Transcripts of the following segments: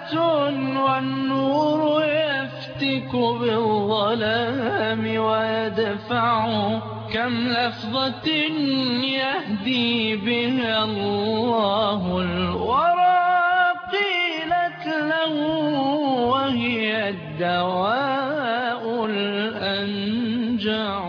والنور يفتك بالظلام ويدفع كم لفظة يهدي بها الله الورى قيلت له وهي الدواء الأنجع.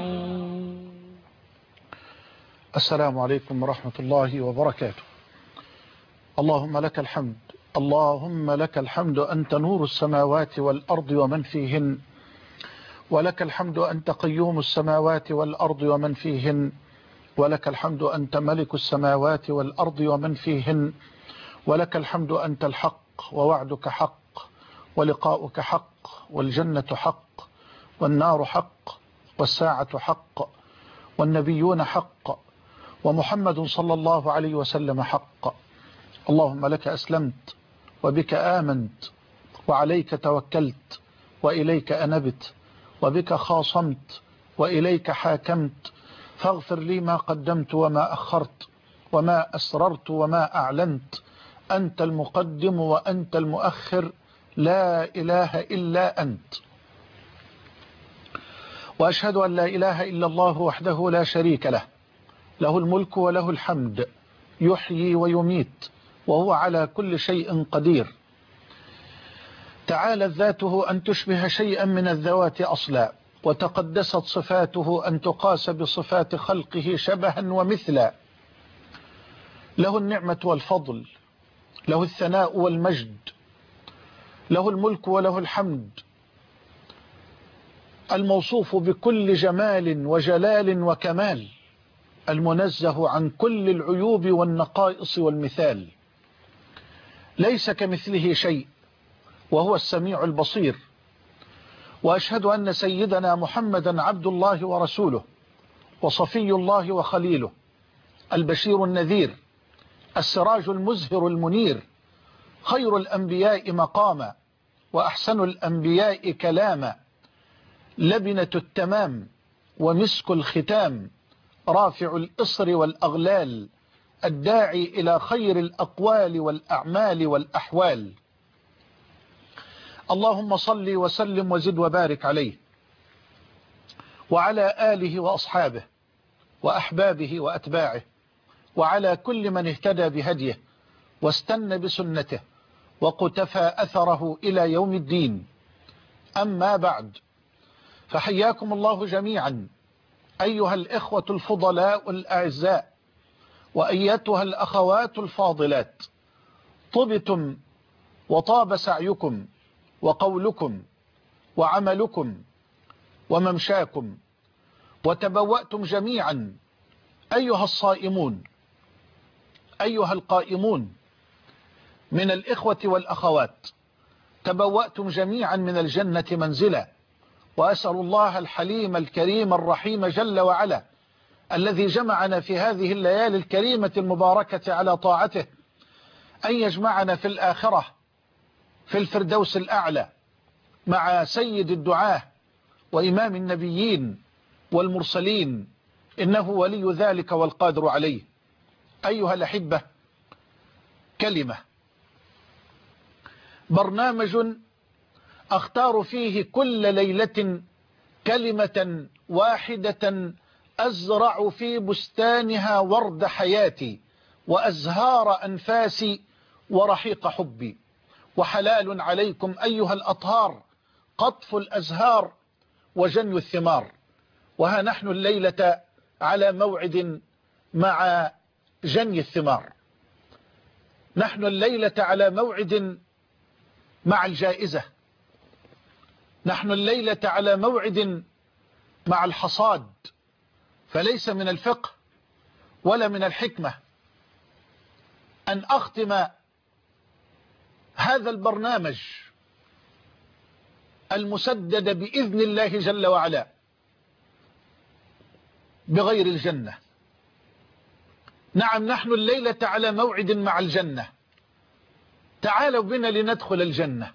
السلام عليكم ورحمة الله وبركاته. اللهم لك الحمد، اللهم لك الحمد، أنت نور السماوات والأرض ومن فيهن، ولك الحمد أنت قيوم السماوات والأرض ومن فيهن، ولك الحمد أنت ملك السماوات والأرض ومن فيهن، ولك الحمد أنت الحق ووعدك حق ولقاؤك حق والجنة حق والنار حق والساعة حق والنبيون حق ومحمد صلى الله عليه وسلم حق. اللهم لك أسلمت وبك آمنت وعليك توكلت وإليك أنبت وبك خاصمت وإليك حاكمت، فاغفر لي ما قدمت وما أخرت وما أسررت وما أعلنت، أنت المقدم وأنت المؤخر، لا إله إلا أنت. وأشهد أن لا إله إلا الله وحده لا شريك له، له الملك وله الحمد، يحيي ويميت وهو على كل شيء قدير. تعالت ذاته أن تشبه شيئا من الذوات أصلا، وتقدست صفاته أن تقاس بصفات خلقه شبها ومثلا. له النعمة والفضل، له الثناء والمجد، له الملك وله الحمد، الموصوف بكل جمال وجلال وكمال، المنزه عن كل العيوب والنقائص والمثال. ليس كمثله شيء وهو السميع البصير. وأشهد أن سيدنا محمدا عبد الله ورسوله وصفي الله وخليله، البشير النذير، السراج المزهر المنير، خير الأنبياء مقاما وأحسن الأنبياء كلاما، لبنة التمام ومسك الختام، رافع الإصر والأغلال، الداعي إلى خير الأقوال والأعمال والأحوال. اللهم صل وسلم وزد وبارك عليه وعلى آله وأصحابه وأحبابه وأتباعه، وعلى كل من اهتدى بهديه واستنى بسنته وقتفى أثره إلى يوم الدين. أما بعد، فحياكم الله جميعا أيها الإخوة الفضلاء الأعزاء، وأيتها الأخوات الفاضلات. طبتم وطاب سعيكم وقولكم وعملكم وممشاكم، وتبوأتم جميعا أيها الصائمون، أيها القائمون من الإخوة والأخوات، تبوأتم جميعا من الجنة منزلا. وأسأل الله الحليم الكريم الرحيم جل وعلا الذي جمعنا في هذه الليالي الكريمة المباركة على طاعته أن يجمعنا في الآخرة في الفردوس الأعلى مع سيد الدعاة وإمام النبيين والمرسلين، إنه ولي ذلك والقادر عليه. أيها الأحبة، كلمة، برنامج أختار فيه كل ليلة كلمة واحدة أزرع في بستانها ورد حياتي وأزهار أنفاسي ورحيق حبي. وحلال عليكم أيها الأطهار قطف الأزهار وجني الثمار. وها نحن الليلة على موعد مع جني الثمار، نحن الليلة على موعد مع الجائزة، نحن الليلة على موعد مع الحصاد. فليس من الفقه ولا من الحكمة أن أختم هذا البرنامج المسدد بإذن الله جل وعلا بغير الجنة. نعم، نحن الليلة على موعد مع الجنة. تعالوا بنا لندخل الجنة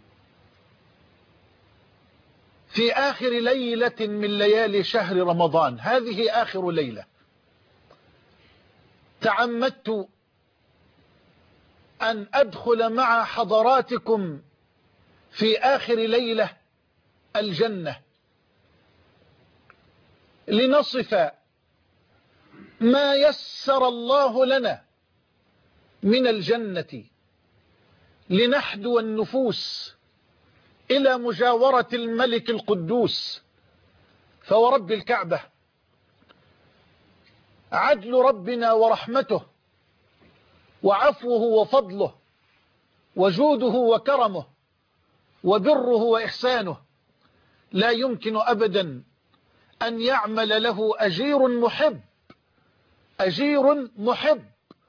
في آخر ليلة من ليالي شهر رمضان. هذه آخر ليلة. تعمدت أن أدخل مع حضراتكم في آخر ليلة الجنة لنصف ما يسر الله لنا من الجنة، لنحدو النفوس إلى مجاورة الملك القدوس. فورب الكعبة عدل ربنا ورحمته وعفوه وفضله وجوده وكرمه وبره وإحسانه لا يمكن أبدا أن يعمل له أجير محب، أجير محب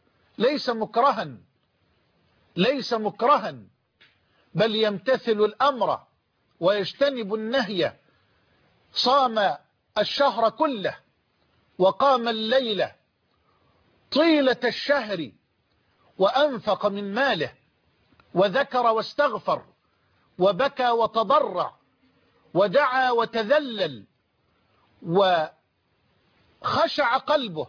ليس مكرها بل يمتثل الأمر ويجتنب النهي. صام الشهر كله وقام الليل طيلة الشهر وأنفق من ماله وذكر واستغفر وبكى وتضرع ودعا وتذلل وخشع قلبه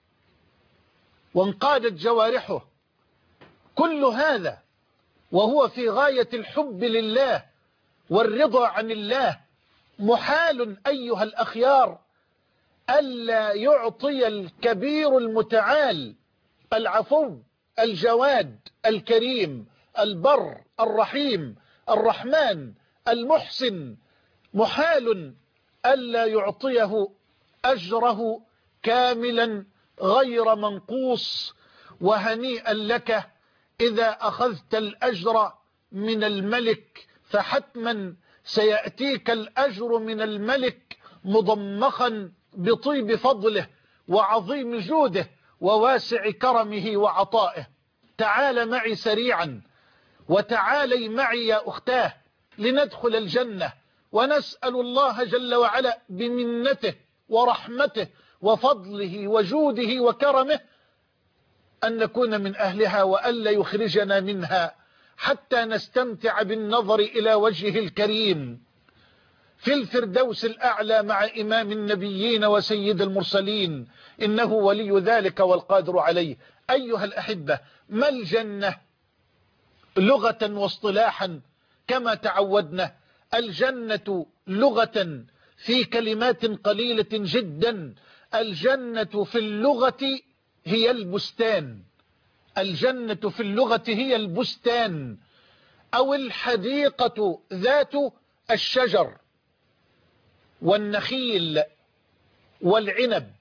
وانقادت جوارحه، كل هذا وهو في غاية الحب لله والرضا عن الله. محال أيها الأخيار ألا يعطي الكبير المتعال العفو الجواد الكريم البر الرحيم الرحمن المحسن، محال ألا يعطيه أجره كاملا غير منقوص. وهنيئا لك إذا أخذت الأجر من الملك، فحتما سيأتيك الأجر من الملك مضمخا بطيب فضله وعظيم جوده وواسع كرمه وعطائه. تعال معي سريعا وتعالي معي يا أختاه لندخل الجنة، ونسأل الله جل وعلا بمنته ورحمته وفضله وجوده وكرمه أن نكون من أهلها وألا يخرجنا منها حتى نستمتع بالنظر إلى وجهه الكريم في الفردوس الأعلى مع إمام النبيين وسيد المرسلين، إنه ولي ذلك والقادر عليه. أيها الأحبة، ما الجنة لغة واصطلاحا كما تعودنا؟ الجنة لغة في كلمات قليلة جدا، الجنة في اللغة هي البستان. الجنة في اللغة هي البستان أو الحديقة ذات الشجر والنخيل والعنب.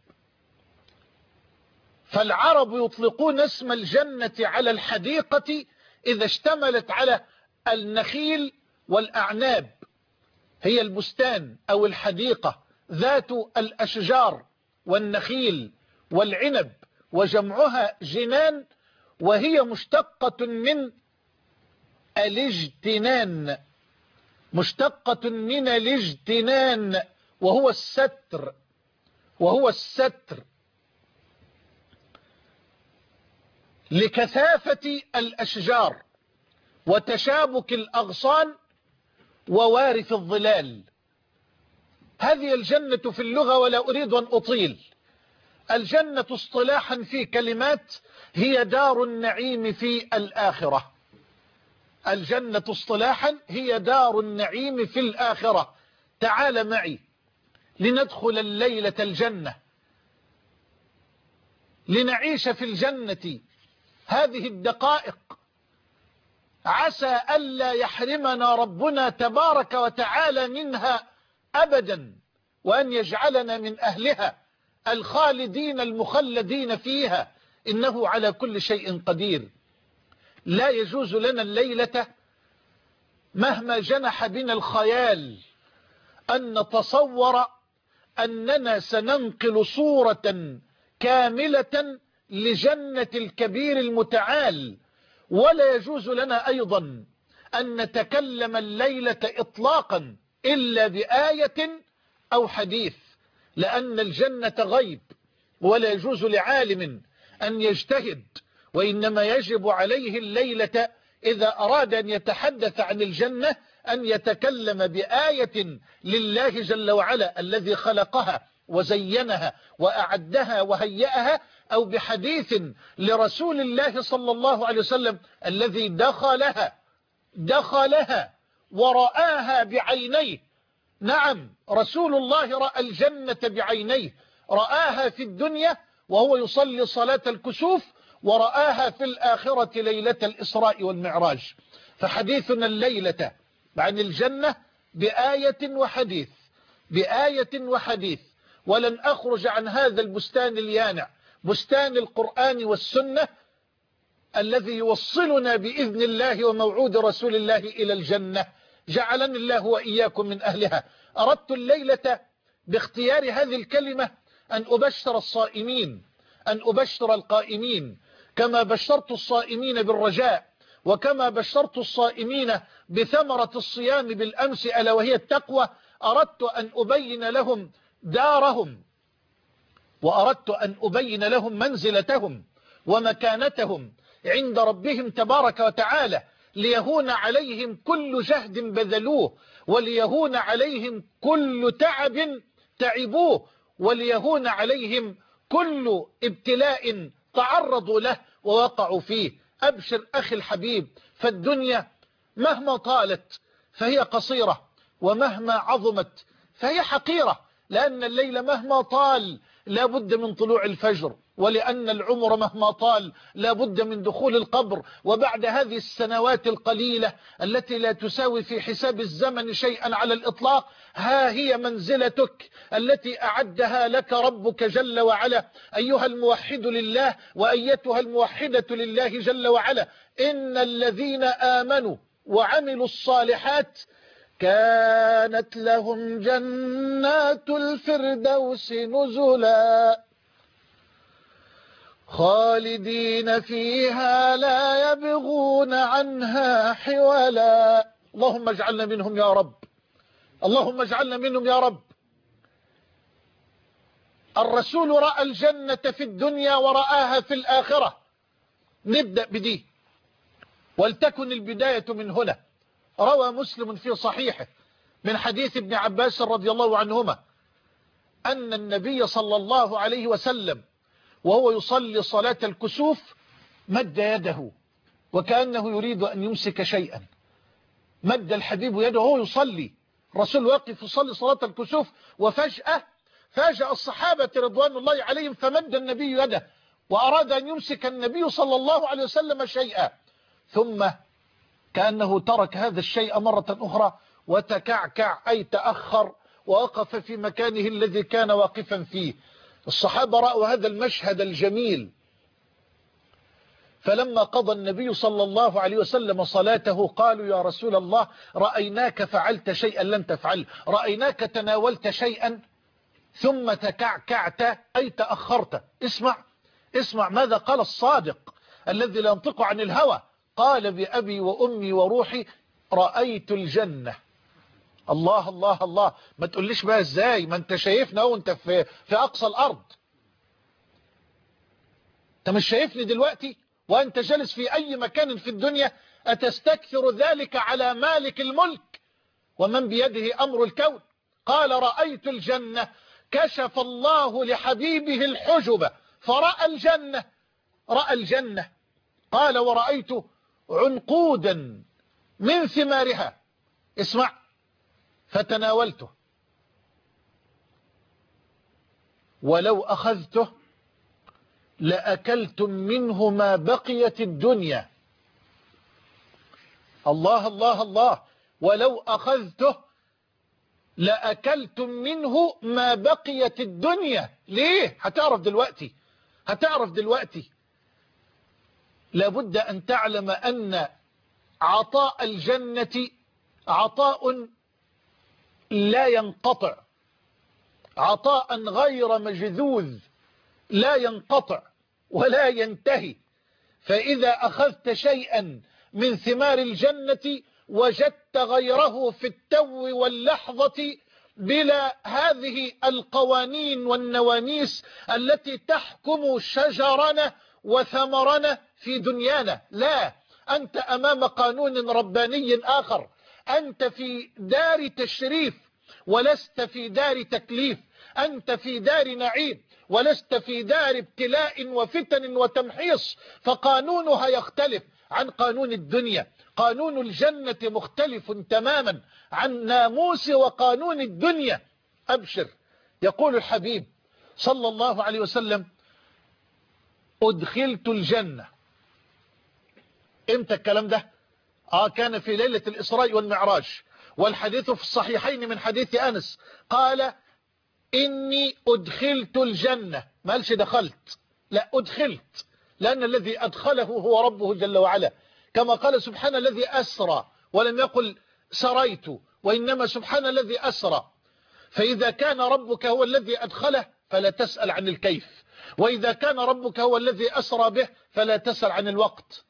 فالعرب يطلقون اسم الجنة على الحديقة إذا اشتملت على النخيل والأعناب، هي البستان أو الحديقة ذات الأشجار والنخيل والعنب، وجمعها جنان، وهي مشتقة من الاجتنان، مشتقة من الاجتنان وهو الستر لكثافة الأشجار وتشابك الأغصان ووارث الظلال. هذه الجنة في اللغة، ولا أريد أن أطيل. الجنة اصطلاحا في كلمات هي دار النعيم في الآخرة. الجنة اصطلاحا هي دار النعيم في الآخرة. تعال معي لندخل الليلة الجنة، لنعيش في الجنة هذه الدقائق، عسى ألا يحرمنا ربنا تبارك وتعالى منها أبدا، وأن يجعلنا من أهلها الخالدين المخلدين فيها، إنه على كل شيء قدير. لا يجوز لنا الليلة مهما جنح بنا الخيال أن نتصور أننا سننقل صورة كاملة لجنة الكبير المتعال، ولا يجوز لنا أيضا أن نتكلم الليلة إطلاقا إلا بآية أو حديث، لأن الجنة غيب، ولا يجوز لعالم أن يجتهد، وإنما يجب عليه الليلة إذا أراد أن يتحدث عن الجنة أن يتكلم بآية لله جل وعلا الذي خلقها وزينها وأعدها وهيأها، أو بحديث لرسول الله صلى الله عليه وسلم الذي دخلها ورآها بعينيه. نعم، رسول الله رأى الجنة بعينيه، رآها في الدنيا وهو يصلي صلاة الكسوف، ورآها في الآخرة ليلة الإسراء والمعراج. فحديثنا الليلة عن الجنة بآية وحديث، ولن أخرج عن هذا البستان اليانع، بستان القرآن والسنة الذي يوصلنا بإذن الله وموعود رسول الله إلى الجنة، جعلني الله وإياكم من أهلها. أردت الليلة باختيار هذه الكلمة أن أبشر الصائمين، أن أبشر القائمين، كما بشرت الصائمين بالرجاء، وكما بشرت الصائمين بثمرة الصيام بالأمس ألا وهي التقوى. أردت أن أبين لهم دارهم، وأردت أن أبين لهم منزلتهم ومكانتهم عند ربهم تبارك وتعالى، ليهون عليهم كل جهد بذلوه، وليهون عليهم كل تعب تعبوه، وليهون عليهم كل ابتلاء تعرضوا له ووقعوا فيه. أبشر أخي الحبيب، فالدنيا مهما طالت فهي قصيرة، ومهما عظمت فهي حقيرة، لأن الليل مهما طال لا بد من طلوع الفجر، ولأن العمر مهما طال لا بد من دخول القبر. وبعد هذه السنوات القليلة التي لا تساوي في حساب الزمن شيئا على الإطلاق، ها هي منزلتك التي أعدها لك ربك جل وعلا، أيها الموحد لله وأيتها الموحدة لله جل وعلا. إن الذين آمنوا وعملوا الصالحات كانت لهم جنات الفردوس نزلا خالدين فيها لا يبغون عنها حولا. اللهم اجعلنا منهم يا رب، اللهم اجعلنا منهم يا رب. الرسول رأى الجنة في الدنيا ورآها في الآخرة. نبدأ بدي، ولتكن البداية من هنا. روى مسلم في صحيحه من حديث ابن عباس رضي الله عنهما أن النبي صلى الله عليه وسلم وهو يصلي صلاة الكسوف مد يده وكأنه يريد أن يمسك شيئا. مد الحبيب يده وهو يصلي، رسول واقف يصلي صلاة الكسوف، وفجأة فاجأ الصحابة رضوان الله عليهم، فمد النبي يده وأراد أن يمسك النبي صلى الله عليه وسلم شيئا، ثم كأنه ترك هذا الشيء مرة أخرى وتكعكع أي تأخر ووقف في مكانه الذي كان واقفا فيه. الصحابة رأوا هذا المشهد الجميل، فلما قضى النبي صلى الله عليه وسلم صلاته قالوا يا رسول الله رأيناك فعلت شيئا لم تفعل، رأيناك تناولت شيئا ثم تكعكعت أي تأخرت. اسمع ماذا قال الصادق الذي لا ينطق عن الهوى، قال بأبي وأمي وروحي رأيت الجنة. الله الله الله، ما تقوليش بقى ازاي، ما انت شايفنا وانت في أقصى الأرض، انت مش شايفني دلوقتي وانت جالس في أي مكان في الدنيا، أتستكثر ذلك على مالك الملك ومن بيده أمر الكون. قال رأيت الجنة، كشف الله لحبيبه الحجب فرأى الجنة، رأى الجنة. قال ورأيت عنقودا من ثمارها، اسمع، فتناولته ولو أخذته لأكلتم منه ما بقيت الدنيا. الله الله الله، ولو أخذته لأكلتم منه ما بقيت الدنيا. ليه؟ هتعرف دلوقتي. لابد أن تعلم أن عطاء الجنة عطاء لا ينقطع، عطاء غير مجذوذ لا ينقطع ولا ينتهي. فإذا أخذت شيئا من ثمار الجنة وجدت غيره في التو واللحظة بلا هذه القوانين والنوانيس التي تحكم شجرنا وثمرنا في دنيانا. لا، أنت أمام قانون رباني آخر، أنت في دار تشريف ولست في دار تكليف، أنت في دار نعيم ولست في دار ابتلاء وفتن وتمحيص، فقانونها يختلف عن قانون الدنيا. قانون الجنة مختلف تماما عن ناموس وقانون الدنيا. أبشر. يقول الحبيب صلى الله عليه وسلم: أدخلت الجنة. امتى الكلام ده؟ كان في ليلة الإسراء والمعراج، والحديث في الصحيحين من حديث أنس قال: إني أدخلت الجنة. ما قالش دخلت، لا أدخلت، لأن الذي أدخله هو ربه جل وعلا، كما قال سبحان الذي أسرى، ولم يقل سريت، وإنما سبحان الذي أسرى. فإذا كان ربك هو الذي أدخله فلا تسأل عن الكيف، وإذا كان ربك هو الذي أسرى به فلا تسأل عن الوقت،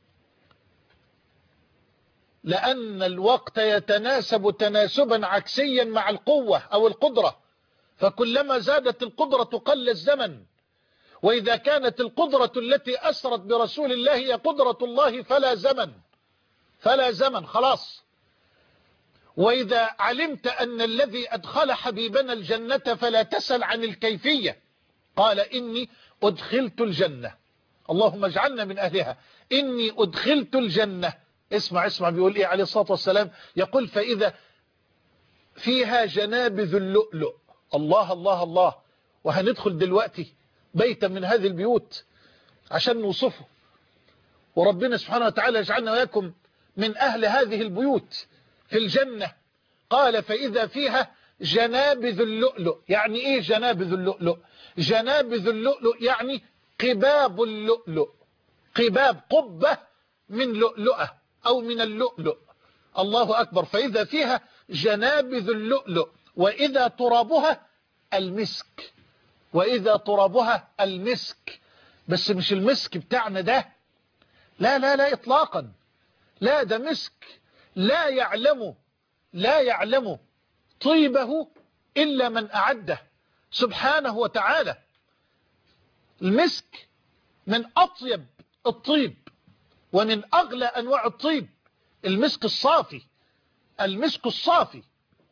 لأن الوقت يتناسب تناسبا عكسيا مع القوة أو القدرة، فكلما زادت القدرة قل الزمن. وإذا كانت القدرة التي أسرت برسول الله هي قدرة الله فلا زمن خلاص. وإذا علمت أن الذي أدخل حبيبنا الجنة فلا تسأل عن الكيفية. قال: إني أدخلت الجنة. اللهم اجعلنا من أهلها. إني أدخلت الجنة. اسمع بيقول إيه عليه الصلاة والسلام؟ يقول: فإذا فيها جنابذ اللؤلؤ. الله الله الله. وهندخل دلوقتي بيتا من هذه البيوت عشان نوصفه، وربنا سبحانه وتعالى يجعلنا وياكم من أهل هذه البيوت في الجنة. قال: فإذا فيها جنابذ اللؤلؤ. يعني إيه جنابذ اللؤلؤ؟ جنابذ اللؤلؤ يعني قباب اللؤلؤ، قبة من لؤلؤة أو من اللؤلؤ. الله أكبر. فإذا فيها جنابذ اللؤلؤ وإذا ترابها المسك، وإذا ترابها المسك. بس مش المسك بتاعنا ده، لا لا لا إطلاقا، لا، ده مسك لا يعلم طيبه إلا من أعده سبحانه وتعالى. المسك من أطيب الطيب ومن أغلى أنواع الطيب، المسك الصافي.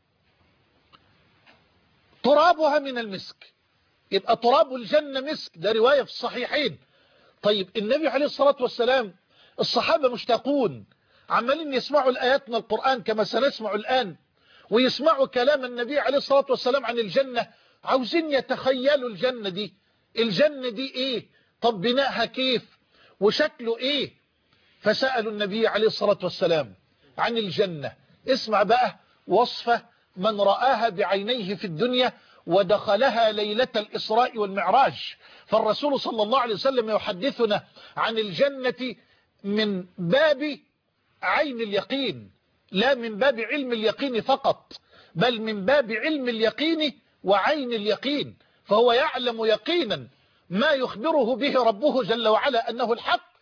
ترابها من المسك، يبقى تراب الجنة مسك. ده رواية في الصحيحين. طيب النبي عليه الصلاة والسلام، الصحابة مشتاقون، عمالين يسمعوا الآيات من القرآن كما سنسمع الآن، ويسمعوا كلام النبي عليه الصلاة والسلام عن الجنة، عاوزين يتخيلوا الجنة دي ايه، طب بنائها كيف وشكله ايه. فسألوا النبي عليه الصلاة والسلام عن الجنة. اسمع بقى وصفة من رآها بعينيه في الدنيا ودخلها ليلة الإسراء والمعراج. فالرسول صلى الله عليه وسلم يحدثنا عن الجنة من باب عين اليقين، لا من باب علم اليقين فقط، بل من باب علم اليقين وعين اليقين. فهو يعلم يقينا ما يخبره به ربه جل وعلا أنه الحق،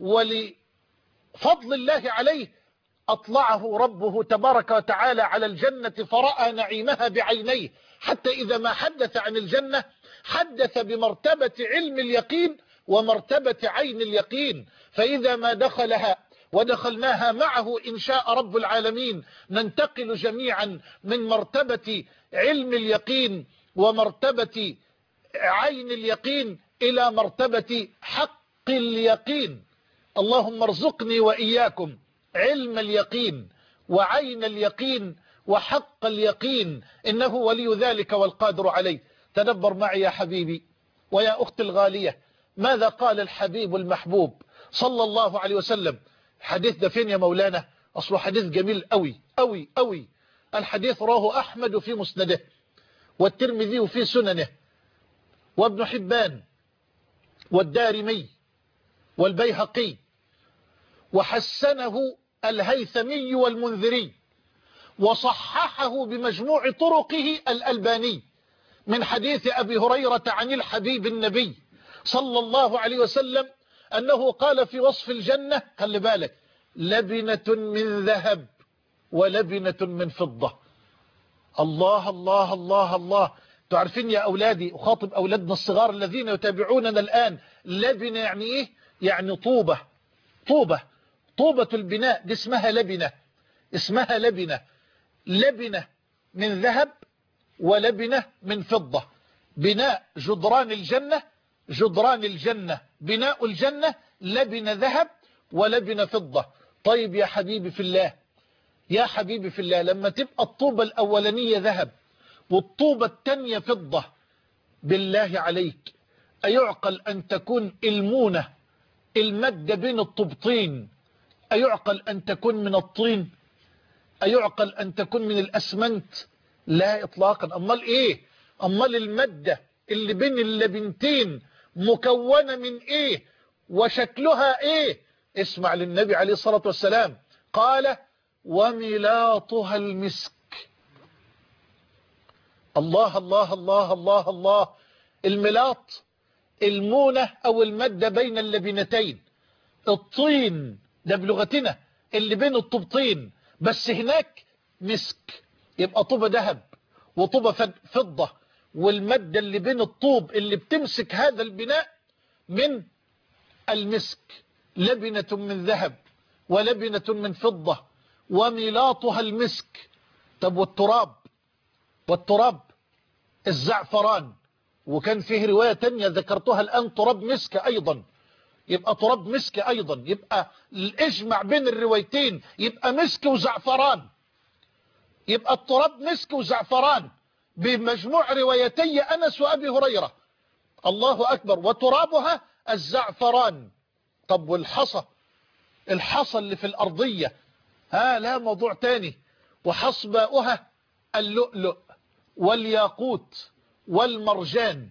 ولفضل الله عليه أطلعه ربه تبارك وتعالى على الجنة فرأى نعيمها بعينيه، حتى إذا ما حدث عن الجنة حدث بمرتبة علم اليقين ومرتبة عين اليقين. فإذا ما دخلها ودخلناها معه إن شاء رب العالمين ننتقل جميعا من مرتبة علم اليقين ومرتبة عين اليقين إلى مرتبة حق اليقين. اللهم ارزقني وإياكم علم اليقين وعين اليقين وحق اليقين، إنه ولي ذلك والقادر عليه. تدبر معي يا حبيبي ويا أختي الغالية ماذا قال الحبيب المحبوب صلى الله عليه وسلم. الحديث ده فين يا مولانا؟ أصله حديث جميل أوي أوي أوي. الحديث رواه أحمد في مسنده، والترمذي في سننه، وابن حبان، والدارمي، والبيهقي، وحسنه الهيثمي والمنذري، وصححه بمجموع طرقه الألباني، من حديث أبي هريرة عن الحبيب النبي صلى الله عليه وسلم أنه قال في وصف الجنة، خلي بالك، لبنة من ذهب ولبنة من فضة. الله الله الله الله. تعرفين يا أولادي، أخاطب أولادنا الصغار الذين يتابعوننا الآن، لبنة يعني إيه؟ يعني طوبة البناء دي اسمها لبنة، لبنة من ذهب ولبنة من فضة. بناء جدران الجنة بناء الجنة لبنة ذهب ولبنة فضة. طيب يا حبيبي في الله لما تبقى الطوبة الأولانية ذهب والطوبة الثانية فضة، بالله عليك أيعقل أن تكون المونة المادة بين الطوبتين، أيعقل أن تكون من الطين؟ أيعقل أن تكون من الأسمنت؟ لا إطلاقا. أمال إيه؟ أمال المادة اللي بين اللبنتين مكونة من إيه وشكلها إيه؟ اسمع للنبي عليه الصلاة والسلام قال وملاطها المسك. الله الله الله الله الله. الملاط المونة أو المادة بين اللبنتين، الطين ده بلغتنا اللي بين الطوبتين، بس هناك مسك، يبقى طوبة ذهب وطوبة فضة، والمادة اللي بين الطوب اللي بتمسك هذا البناء من المسك، لبنة من ذهب ولبنة من فضة وملاطها المسك. طب والتراب الزعفران، وكان فيه رواية تانية ذكرتها الآن تراب مسك أيضا، يبقى تراب مسك أيضا، يبقى اجمع بين الروايتين، يبقى مسك وزعفران، يبقى التراب مسك وزعفران بمجموع روايتي أنس وأبي هريرة. الله أكبر. وترابها الزعفران. طب والحصى اللي في الأرضية لا موضوع تاني. وحصباؤها اللؤلؤ والياقوت والمرجان.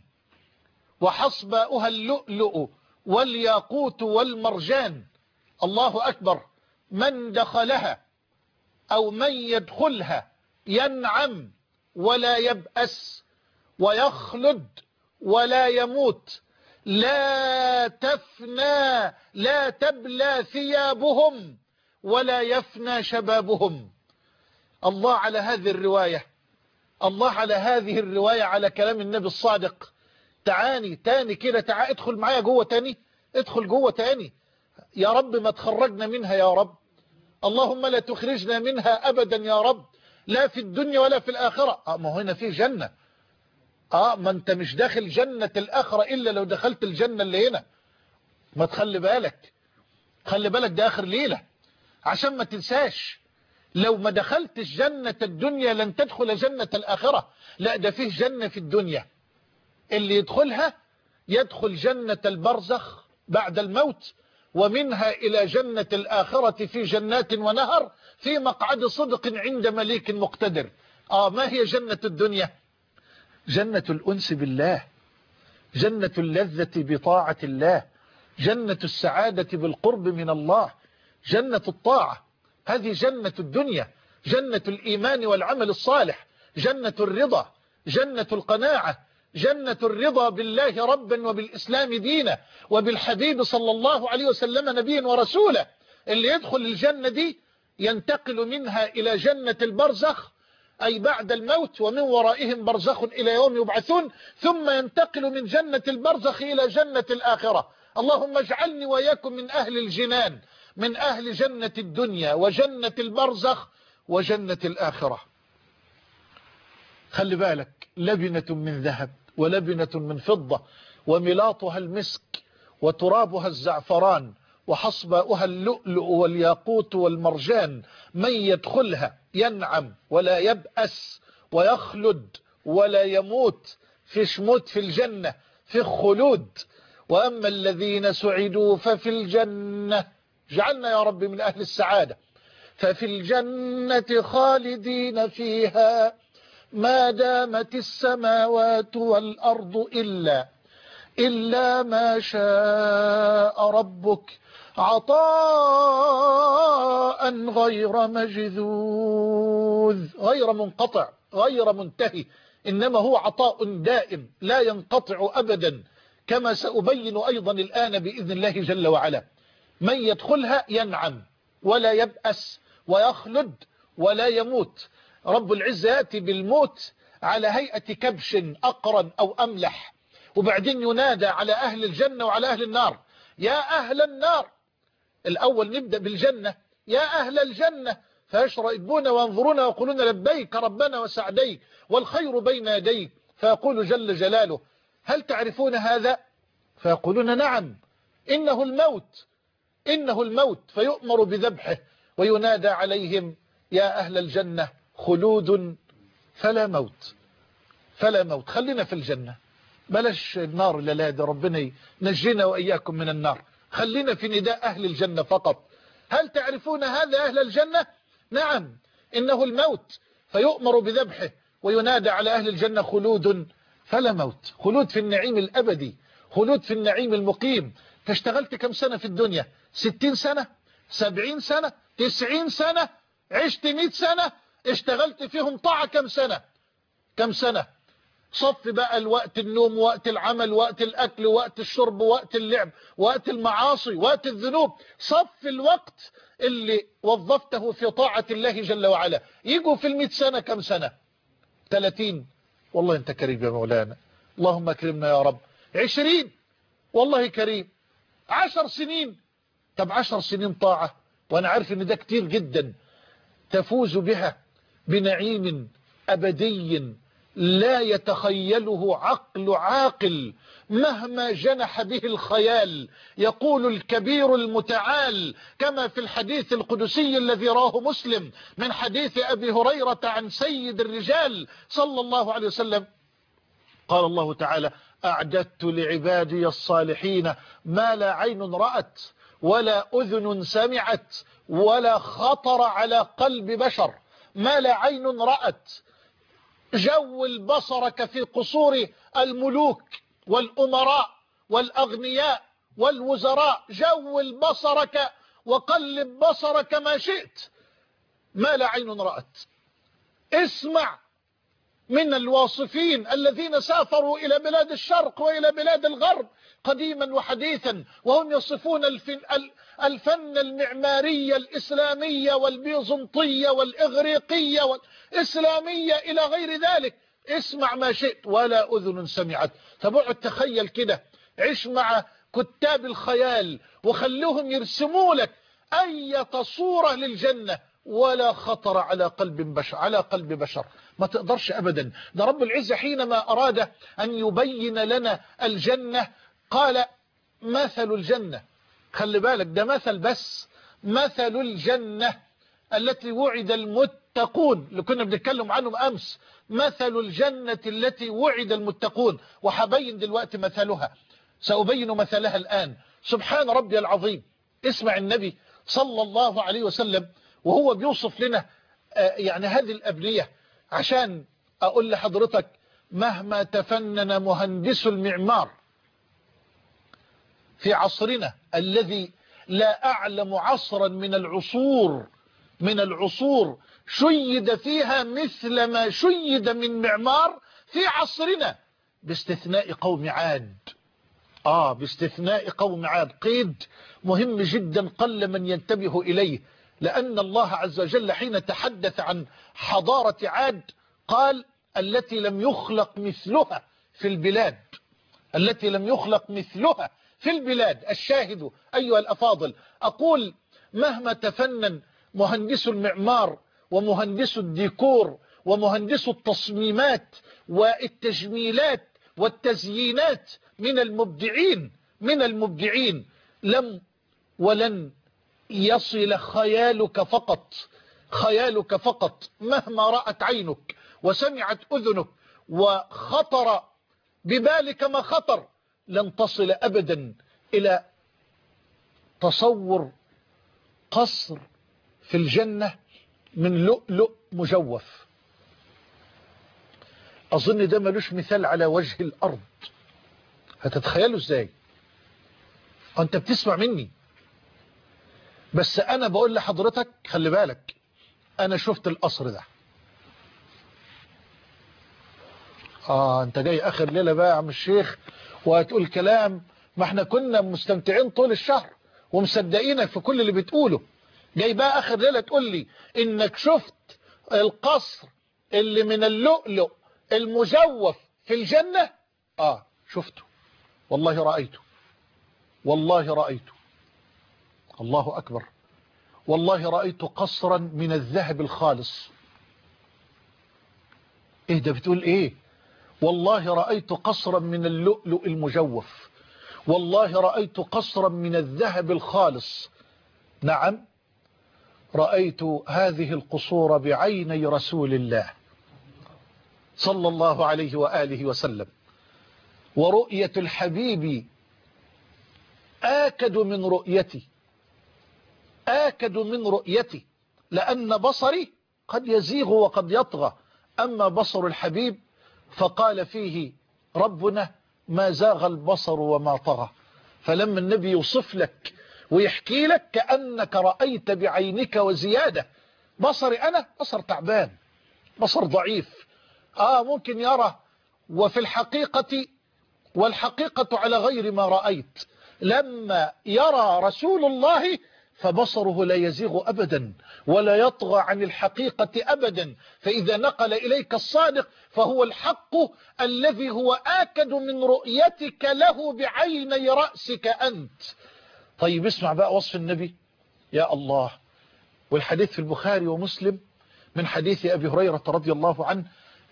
وحصباؤها اللؤلؤ والياقوت والمرجان. الله أكبر. من دخلها أو من يدخلها ينعم ولا يبأس ويخلد ولا يموت، لا تفنى لا تبلى ثيابهم ولا يفنى شبابهم. الله على هذه الرواية، الله على هذه الرواية، على كلام النبي الصادق. تعاني تاني كده، ادخل معايا جوه تاني، ادخل جوه تاني. يا رب ما تخرجنا منها يا رب، اللهم لا تخرجنا منها أبدا يا رب، لا في الدنيا ولا في الآخرة. ما هنا في جنة، ما انت مش داخل جنة الآخرة إلا لو دخلت الجنة اللي هنا. ما تخلي بالك، خلي بالك، ده آخر ليلة عشان ما تنساش. لو ما دخلتش جنة الدنيا لن تدخل جنة الآخرة. لا، ده فيه جنة في الدنيا اللي يدخلها يدخل جنة البرزخ بعد الموت، ومنها إلى جنة الآخرة في جنات ونهر في مقعد صدق عند مليك مقتدر. ما هي جنة الدنيا؟ جنة الأنس بالله، جنة اللذة بطاعة الله، جنة السعادة بالقرب من الله، جنة الطاعة. هذه جنة الدنيا، جنة الإيمان والعمل الصالح، جنة الرضا، جنة القناعة، جنة الرضا بالله ربا وبالإسلام دينا وبالحبيب صلى الله عليه وسلم نبيا ورسولا. اللي يدخل الجنة دي ينتقل منها إلى جنة البرزخ أي بعد الموت، ومن ورائهم برزخ إلى يوم يبعثون، ثم ينتقل من جنة البرزخ إلى جنة الآخرة. اللهم اجعلني وإياكم من أهل الجنان، من أهل جنة الدنيا وجنة البرزخ وجنة الآخرة. خلي بالك، لبنة من ذهب ولبنة من فضة وملاطها المسك وترابها الزعفران وحصباؤها اللؤلؤ والياقوت والمرجان. من يدخلها ينعم ولا يبأس ويخلد ولا يموت. فيش موت في الجنة، في خلود. وأما الذين سعدوا ففي الجنة، جعلنا يا رب من أهل السعادة، ففي الجنة خالدين فيها ما دامت السماوات والأرض إلا ما شاء ربك عطاء غير مجذوذ، غير منقطع غير منتهي، إنما هو عطاء دائم لا ينقطع أبدا، كما سأبين أيضا الآن بإذن الله جل وعلا. من يدخلها ينعم ولا يبأس ويخلد ولا يموت. رب العزة يأتي بالموت على هيئة كبش أقرن أو أملح، وبعدين ينادى على أهل الجنة وعلى أهل النار. يا أهل النار، الأول نبدأ بالجنة، يا أهل الجنة فيشرئبون وينظرون ويقولون لبيك ربنا وسعديك والخير بين يديك، فيقول جل جلاله هل تعرفون هذا؟ فيقولون نعم، إنه الموت، إنه الموت، فيؤمر بذبحه وينادى عليهم يا أهل الجنة خلود فلا موت، فلا موت. خلينا في الجنة، بلاش النار لا ده ربنا نجينا وإياكم من النار، خلينا في نداء أهل الجنة فقط. هل تعرفون هذا أهل الجنة؟ نعم، إنه الموت، فيؤمر بذبحه وينادى على أهل الجنة خلود فلا موت، خلود في النعيم الأبدي، خلود في النعيم المقيم. فاشتغلت كم سنة في الدنيا؟ 60 سنة، 70 سنة، 90 سنة، عشت 100 سنة، اشتغلت فيهم طاعة كم سنة؟ كم سنة؟ صف بقى الوقت، النوم، وقت العمل، وقت الأكل، وقت الشرب، وقت اللعب، وقت المعاصي، وقت الذنوب، صف الوقت اللي وظفته في طاعة الله جل وعلا. يجوا في 100 سنة كم سنة؟ 30. والله انت كريم يا مولانا، اللهم اكرمنا يا رب. 20. والله كريم. 10 سنين. طب 10 سنين طاعة، وانا عارف ان ده كتير جدا، تفوز بها بنعيم أبدي لا يتخيله عقل عاقل مهما جنح به الخيال. يقول الكبير المتعال كما في الحديث القدسي الذي راه مسلم من حديث أبي هريرة عن سيد الرجال صلى الله عليه وسلم، قال الله تعالى أعددت لعبادي الصالحين ما لا عين رأت ولا أذن سمعت ولا خطر على قلب بشر. ما لا عين رأت، جول بصرك في قصور الملوك والأمراء والأغنياء والوزراء، جول بصرك وقلب بصرك ما شئت. ما لا عين رأت. اسمع من الواصفين الذين سافروا إلى بلاد الشرق وإلى بلاد الغرب قديما وحديثا وهم يصفون الفن المعماري الإسلامية والبيزنطية والإغريقية والإسلامية إلى غير ذلك. اسمع ما شئت ولا أذن سمعت. فبعد تخيل كده، عيش مع كتاب الخيال وخلوهم يرسموا لك أي صورة للجنة ولا خطر على قلب بشر. ما تقدرش أبدا. ده رب العزة حينما أراد أن يبين لنا الجنة قال مثل الجنة، خلي بالك ده مثل بس، مثل الجنة التي وعد المتقون اللي كنا بنتكلم عنهم أمس، مثل الجنة التي وعد المتقون. وحبين دلوقتي مثلها، سأبين مثلها الآن. سبحان ربي العظيم. اسمع النبي صلى الله عليه وسلم وهو بيوصف لنا يعني هذه الأبنية، عشان أقول لحضرتك مهما تفنن مهندس المعمار في عصرنا الذي لا أعلم عصرا من العصور شيد فيها مثل ما شيد من معمار في عصرنا، باستثناء قوم عاد. باستثناء قوم عاد. قيد مهم جدا قل من ينتبه إليه، لأن الله عز وجل حين تحدث عن حضارة عاد قال التي لم يخلق مثلها في البلاد، التي لم يخلق مثلها في البلاد. الشاهد أيها الأفاضل، أقول مهما تفنن مهندس المعمار ومهندس الديكور ومهندس التصميمات والتجميلات والتزيينات من المبدعين لم ولن يصل خيالك فقط مهما رأت عينك وسمعت أذنك وخطر ببالك ما خطر، لن تصل أبدا إلى تصور قصر في الجنة من لؤلؤ مجوف. أظن ده ملوش مثال على وجه الأرض. هتتخيلوا ازاي؟ أنت بتسمع مني، بس أنا بقول لحضرتك خلي بالك، أنا شفت القصر ده. أنت جاي آخر ليلة بقى يا عم الشيخ وهتقول كلام، ما احنا كنا مستمتعين طول الشهر ومصدقينك في كل اللي بتقوله. جاي بقى آخر ليلة تقول لي إنك شفت القصر اللي من اللؤلؤ المجوف في الجنة. شفته، والله رأيته، والله رأيته. الله أكبر. والله رأيت قصرا من الذهب الخالص. ايه ده بتقول ايه؟ والله رأيت قصرا من اللؤلؤ المجوف، والله رأيت قصرا من الذهب الخالص. نعم، رأيت هذه القصور بعيني رسول الله صلى الله عليه وآله وسلم. ورؤية الحبيب آكد من رؤيتي، آكد من رؤيتي، لأن بصري قد يزيغ وقد يطغى، أما بصر الحبيب فقال فيه ربنا ما زاغ البصر وما طغى. فلما النبي يوصف لك ويحكي لك كأنك رأيت بعينك وزيادة. بصري أنا بصر تعبان، بصر ضعيف، ممكن يرى، وفي الحقيقة والحقيقة على غير ما رأيت. لما يرى رسول الله فبصره لا يزيغ أبدا ولا يطغى عن الحقيقة أبدا، فإذا نقل إليك الصادق فهو الحق الذي هو آكد من رؤيتك له بعيني رأسك أنت. طيب اسمع بقى وصف النبي، يا الله. والحديث في البخاري ومسلم من حديث أبي هريرة رضي الله عنه: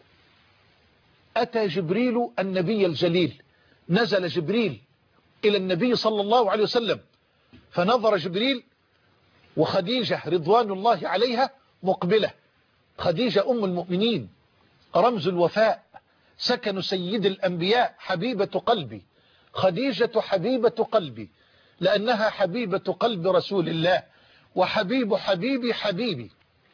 أتى جبريل النبي الجليل، نزل جبريل إلى النبي صلى الله عليه وسلم، فنظر جبريل وخديجة رضوان الله عليها مقبلة. خديجة أم المؤمنين، رمز الوفاء، سكن سيد الأنبياء، حبيبة قلبي. خديجة حبيبة قلبي لأنها حبيبة قلب رسول الله، وحبيب حبيبي حبيبي،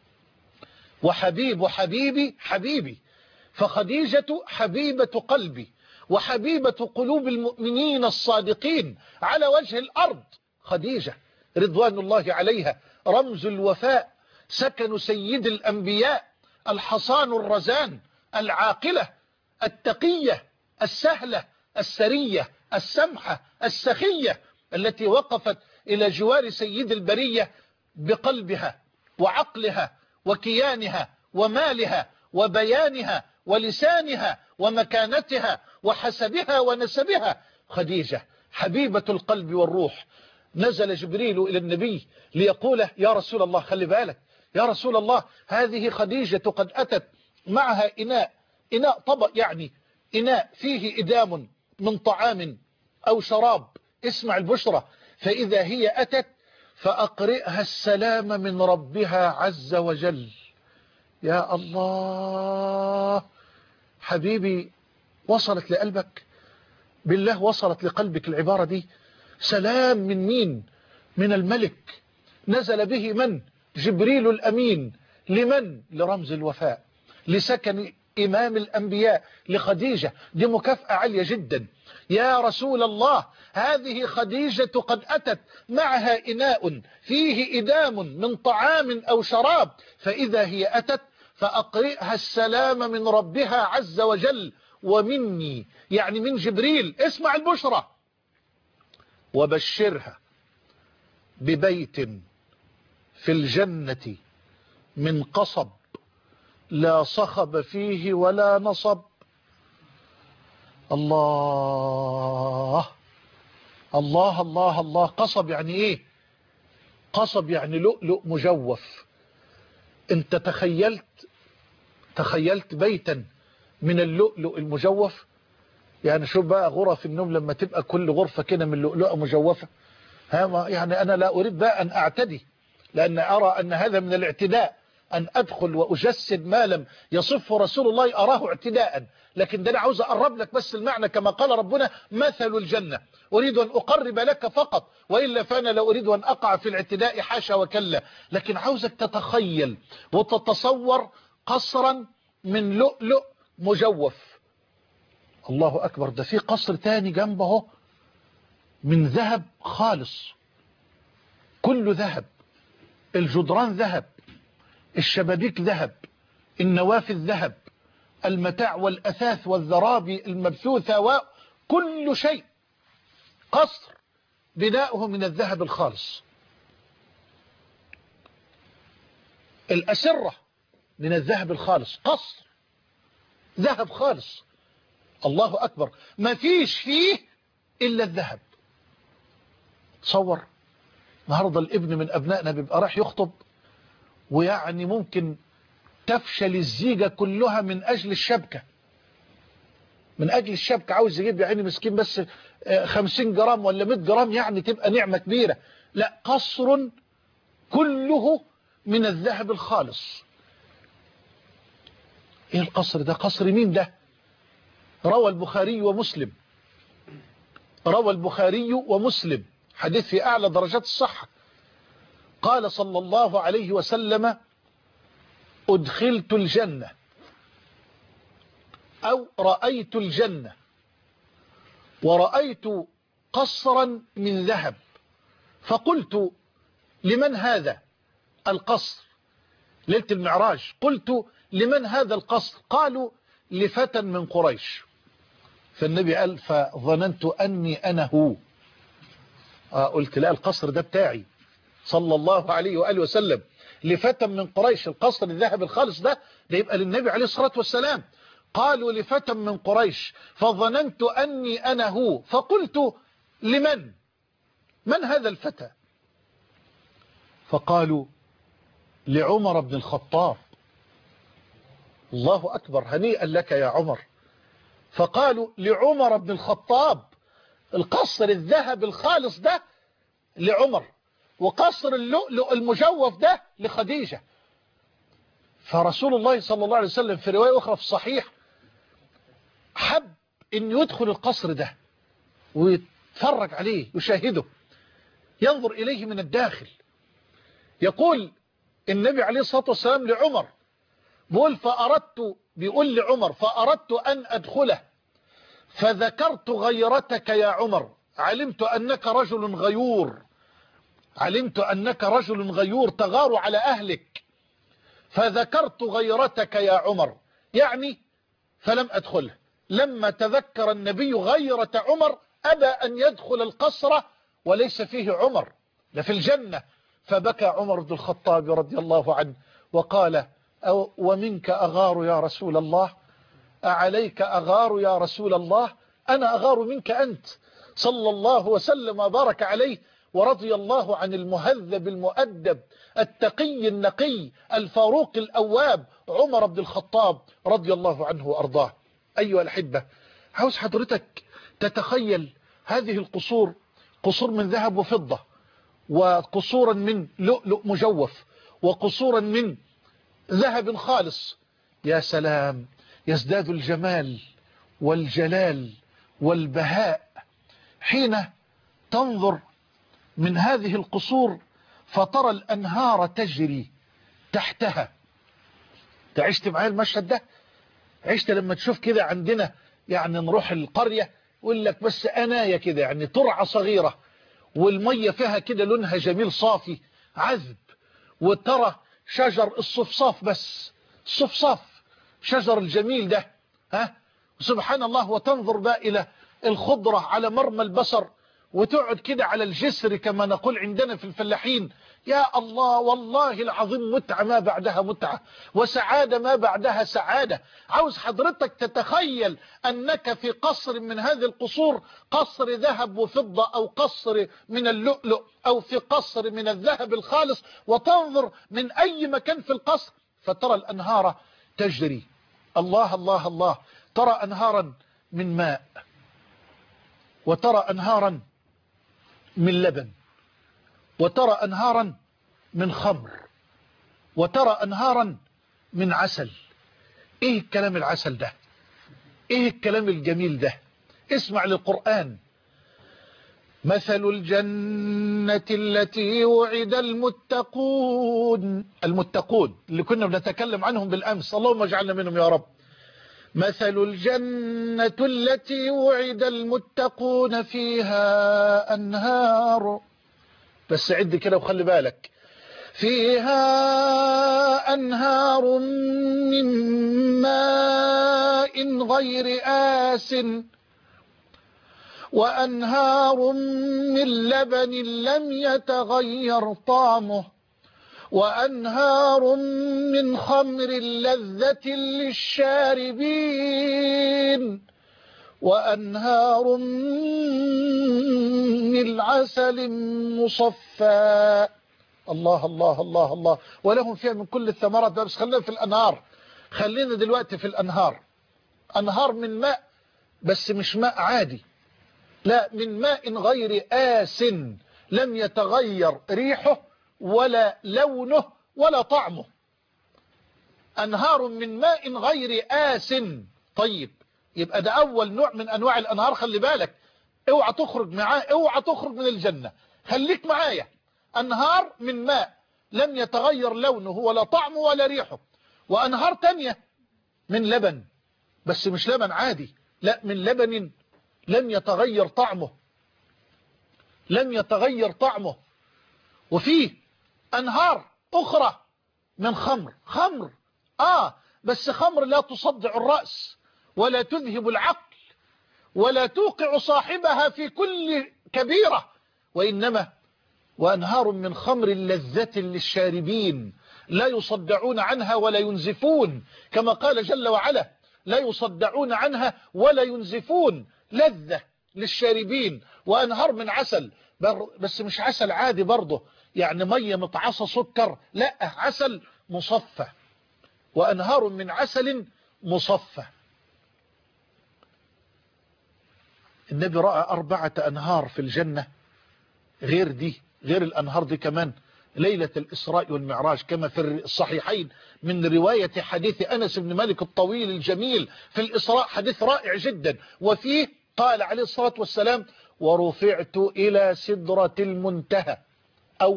وحبيب حبيبي حبيبي. فخديجة حبيبة قلبي وحبيبة قلوب المؤمنين الصادقين على وجه الأرض. خديجة رضوان الله عليها رمز الوفاء، سكن سيد الأنبياء، الحصان الرزان، العاقلة، التقية، السهلة، السرية، السمحة، السخية، التي وقفت إلى جوار سيد البرية بقلبها وعقلها وكيانها ومالها وبيانها ولسانها ومكانتها وحسبها ونسبها. خديجة حبيبة القلب والروح. نزل جبريل إلى النبي ليقول يا رسول الله، خلي بالك يا رسول الله، هذه خديجة قد أتت معها إناء طبق، يعني إناء فيه إدام من طعام أو شراب، اسمع البشرى. فإذا هي أتت فأقرئها السلام من ربها عز وجل. يا الله، حبيبي وصلت لقلبك؟ بالله وصلت لقلبك العبارة دي؟ سلام من مين؟ من الملك. نزل به من؟ جبريل الأمين. لمن؟ لرمز الوفاء، لسكن إمام الأنبياء، لخديجة. دي مكافأة عالية جدا. يا رسول الله، هذه خديجة قد أتت معها إناء فيه إدام من طعام أو شراب، فإذا هي أتت فأقرئها السلام من ربها عز وجل ومني، يعني من جبريل. اسمع البشرى: وبشرها ببيت في الجنة من قصب لا صخب فيه ولا نصب. الله الله الله الله. قصب يعني ايه؟ قصب يعني لؤلؤ مجوف. انت تخيلت بيتا من اللؤلؤ المجوف؟ يعني شوف بقى غرف النوم لما تبقى كل غرفة كده من لؤلؤة مجوفة. يعني أنا لا أريد بقى أن أعتدي، لأن أرى أن هذا من الاعتداء، أن أدخل وأجسد ما لم يصف رسول الله أراه اعتداء. لكن ده أنا عاوز أقرب لك بس المعنى، كما قال ربنا مثل الجنة. أريد أن أقرب لك فقط، وإلا فأنا لا أريد أن أقع في الاعتداء، حاشا وكلا. لكن عاوزك تتخيل وتتصور قصرا من لؤلؤ مجوف. الله أكبر. ده في قصر تاني جنبه من ذهب خالص، كله ذهب، الجدران ذهب، الشبابيك ذهب، النوافذ ذهب، المتاع والأثاث والذرابي المبثوثة وكل شيء. قصر بناؤه من الذهب الخالص، الأسرة من الذهب الخالص، قصر ذهب خالص. الله أكبر. ما فيش فيه إلا الذهب. تصور النهارده الابن من أبنائنا بيبقى راح يخطب، ويعني ممكن تفشل الزيجة كلها من أجل الشبكة، من أجل الشبكة. عاوز يجيب يعني مسكين بس 50 جرام ولا 100 جرام يعني تبقى نعمة كبيرة. لا، قصر كله من الذهب الخالص. ايه القصر ده؟ قصر مين ده؟ روى البخاري ومسلم، روى البخاري ومسلم حديث في أعلى درجات الصحة. قال صلى الله عليه وسلم: أدخلت الجنة أو رأيت الجنة ورأيت قصرا من ذهب، فقلت: لمن هذا القصر؟ ليلة المعراج قلت: لمن هذا القصر؟ قالوا: لفتى من قريش. فالنبي قال: فظننت أني أنا هو. قلت: لا، القصر ده بتاعي صلى الله عليه وآله وسلم. لفتى من قريش، القصر الذهب الخالص ده يبقى للنبي عليه الصلاة والسلام. قالوا: لفتى من قريش، فظننت أني أنا هو، فقلت: لمن؟ من هذا الفتى؟ فقالوا: لعمر بن الخطاب. الله أكبر، هنيئا لك يا عمر. فقالوا: لعمر بن الخطاب، القصر الذهب الخالص ده لعمر، وقصر اللؤلؤ المجوف ده لخديجة. فرسول الله صلى الله عليه وسلم في رواية أخرى في الصحيح حب أن يدخل القصر ده ويتفرج عليه، يشاهده، ينظر إليه من الداخل. يقول النبي عليه الصلاة والسلام لعمر، بيقول لعمر: فأردت أن أدخله، فذكرت غيرتك يا عمر، علمت أنك رجل غيور، علمت أنك رجل غيور تغار على أهلك، فذكرت غيرتك يا عمر، يعني فلم أدخله. لما تذكر النبي غيرة عمر أبى أن يدخل القصر وليس فيه عمر، لفي الجنة. فبكى عمر بن الخطاب رضي الله عنه وقال: ومنك أغار يا رسول الله؟ أعليك أغار يا رسول الله؟ أنا أغار منك أنت، صلى الله وسلم وبارك عليه. ورضي الله عن المهذب المؤدب التقي النقي الفاروق الأواب عمر بن الخطاب رضي الله عنه وأرضاه. أيها الأحبة، عاوز حضرتك تتخيل هذه القصور، قصور من ذهب وفضة، وقصورا من لؤلؤ مجوف، وقصورا من ذهب خالص. يا سلام، يزداد الجمال والجلال والبهاء حين تنظر من هذه القصور فترى الأنهار تجري تحتها. عشت معايا المشهد ده؟ عشت لما تشوف كده عندنا يعني نروح القرية يقول لك بس أناية كده يعني ترعة صغيرة، والمية فيها كده لونها جميل صافي عذب، وترى شجر الصفصاف، بس الصفصاف شجر الجميل ده، سبحان الله. وتنظر بقى إلى الخضرة على مرمى البصر، وتقعد كده على الجسر كما نقول عندنا في الفلاحين. يا الله، والله العظيم متعة ما بعدها متعة، وسعادة ما بعدها سعادة. عاوز حضرتك تتخيل أنك في قصر من هذه القصور، قصر ذهب وفضة، أو قصر من اللؤلؤ، أو في قصر من الذهب الخالص، وتنظر من أي مكان في القصر فترى الأنهار تجري. الله الله الله، ترى أنهارا من ماء، وترى أنهارا من لبن، وترى أنهارا من خمر، وترى أنهارا من عسل. ايه الكلام العسل ده؟ ايه الكلام الجميل ده؟ اسمع للقرآن: مثل الجنة التي وعد المتقون، المتقون اللي كنا بنتكلم عنهم بالأمس، اللهم اجعلنا منهم يا رب. مثل الجنة التي وعد المتقون فيها أنهار، بس عد كده وخلي بالك، فيها أنهار من ماء غير آس، وأنهار من لبن لم يتغير طعمه، وأنهار من خمر لذة للشاربين، وأنهار من عسل مصفى. الله الله الله الله. ولهم فيها من كل الثمرات. بس خلينا في الأنهار، خلينا دلوقتي في الأنهار. أنهار من ماء، بس مش ماء عادي، لا، من ماء غير آس، لم يتغير ريحه ولا لونه ولا طعمه. أنهار من ماء غير آس. طيب، يبقى ده أول نوع من أنواع الأنهار. خلي بالك، اوعى تخرج معاه، اوعى تخرج من الجنة، خليك معايا. أنهار من ماء لم يتغير لونه ولا طعمه ولا ريحه. وأنهار تانية من لبن، بس مش لبن عادي، لا، من لبن لم يتغير طعمه، لم يتغير طعمه. وفيه أنهار أخرى من خمر. خمر بس خمر لا تصدع الرأس ولا تذهب العقل ولا توقع صاحبها في كل كبيرة، وإنما وأنهار من خمر لذة للشاربين لا يصدعون عنها ولا ينزفون، كما قال جل وعلا: لا يصدعون عنها ولا ينزفون، لذة للشاربين. وأنهار من عسل، بس مش عسل عادي برضه، يعني مية متعصى سكر، لا، عسل مصفى. وأنهار من عسل مصفى. النبي رأى 4 أنهار في الجنة غير دي، غير الأنهار دي كمان، ليلة الإسراء والمعراج، كما في الصحيحين من رواية حديث أنس بن مالك الطويل الجميل في الإسراء، حديث رائع جدا. وفيه قال عليه الصلاة والسلام: ورفعت إلى سدرة المنتهى، أو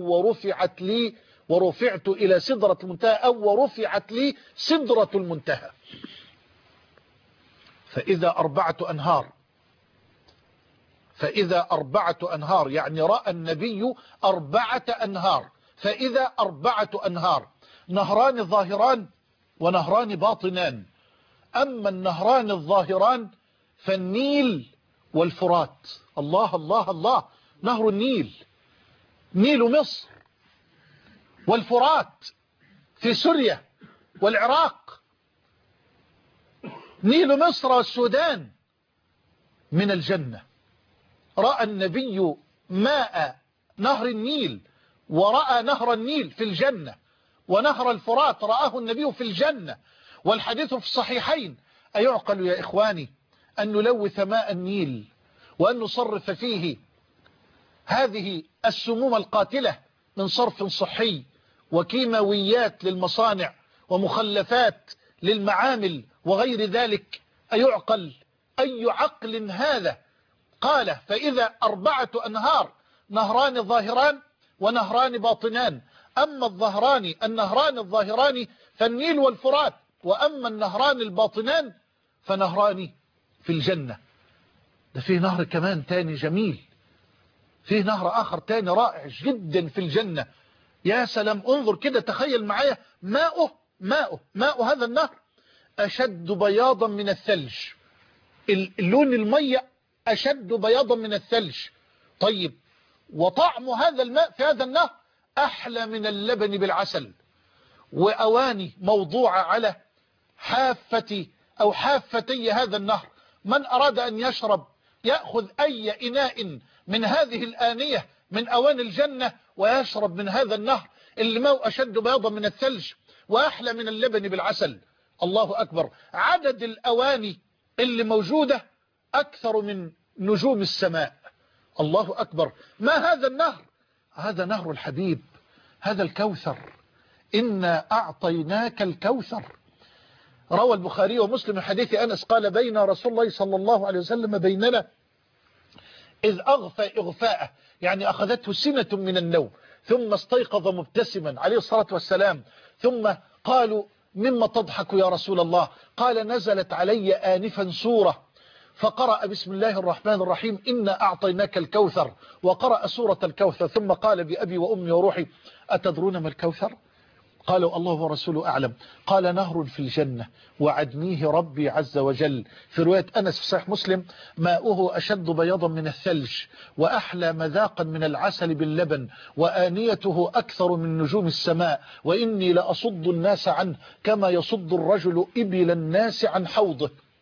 ورفعت إلى سدرة المنتهى، أو ورفعت لي سدرة المنتهى. فإذا 4 أنهار، يعني رأى النبي 4 أنهار. فإذا 4 أنهار، نهران ظاهران ونهران باطنان. أما النهران الظاهران فالنيل والفرات. الله الله الله. نهر النيل، نيل مصر، والفرات في سوريا والعراق. نيل مصر والسودان من الجنة. رأى النبي ماء نهر النيل، ورأى نهر النيل في الجنة، ونهر الفرات رآه النبي في الجنة. والحديث في الصحيحين: أيعقل يا إخواني أن نلوث ماء النيل وأن نصرف فيه هذه السموم القاتلة من صرف صحي وكيماويات للمصانع ومخلفات للمعامل وغير ذلك؟ أيعقل؟ أي عقل هذا؟ قال: فإذا 4 أنهار، نهران ظاهران ونهران باطنان. أما النهران الظاهران فالنيل والفرات، وأما النهران الباطنان فنهران في الجنة. ده فيه نهر كمان تاني جميل، فيه نهر آخر تاني رائع جدا في الجنة. يا سلام، انظر كده، تخيل معايا، ماء هذا النهر أشد بياضا من الثلج. اللون المية أشد بياضا من الثلج. طيب، وطعم هذا الماء في هذا النهر أحلى من اللبن بالعسل. وأواني موضوعة على حافتي أو حافتي هذا النهر. من أراد أن يشرب يأخذ أي إناء من هذه الآنية من أواني الجنة ويشرب من هذا النهر اللي ماء أشد بياضا من الثلج وأحلى من اللبن بالعسل. الله أكبر. عدد الأواني اللي موجودة أكثر من نجوم السماء. الله أكبر. ما هذا النهر؟ هذا نهر الحبيب، هذا الكوثر. إنا أعطيناك الكوثر. روى البخاري ومسلم حديث أنس قال: بين رسول الله صلى الله عليه وسلم بيننا إذ أغفى إغفاءه، يعني أخذته سنة من النوم، ثم استيقظ مبتسما عليه الصلاة والسلام. ثم قالوا: مما تضحك يا رسول الله؟ قال: نزلت علي آنفا سورة، فقرأ بسم الله الرحمن الرحيم إنا أعطيناك الكوثر، وقرأ سورة الكوثر، ثم قال: بأبي وأمي وروحي أتدرون ما الكوثر؟ قالوا: الله ورسوله أعلم. قال: نهر في الجنة وعدنيه ربي عز وجل. في رواية أنس في صحيح مسلم: ماؤه أشد بياضا من الثلج وأحلى مذاقا من العسل باللبن، وآنيته أكثر من نجوم السماء، وإني لأصد الناس عنه كما يصد الرجل إبل الناس عن حوضه.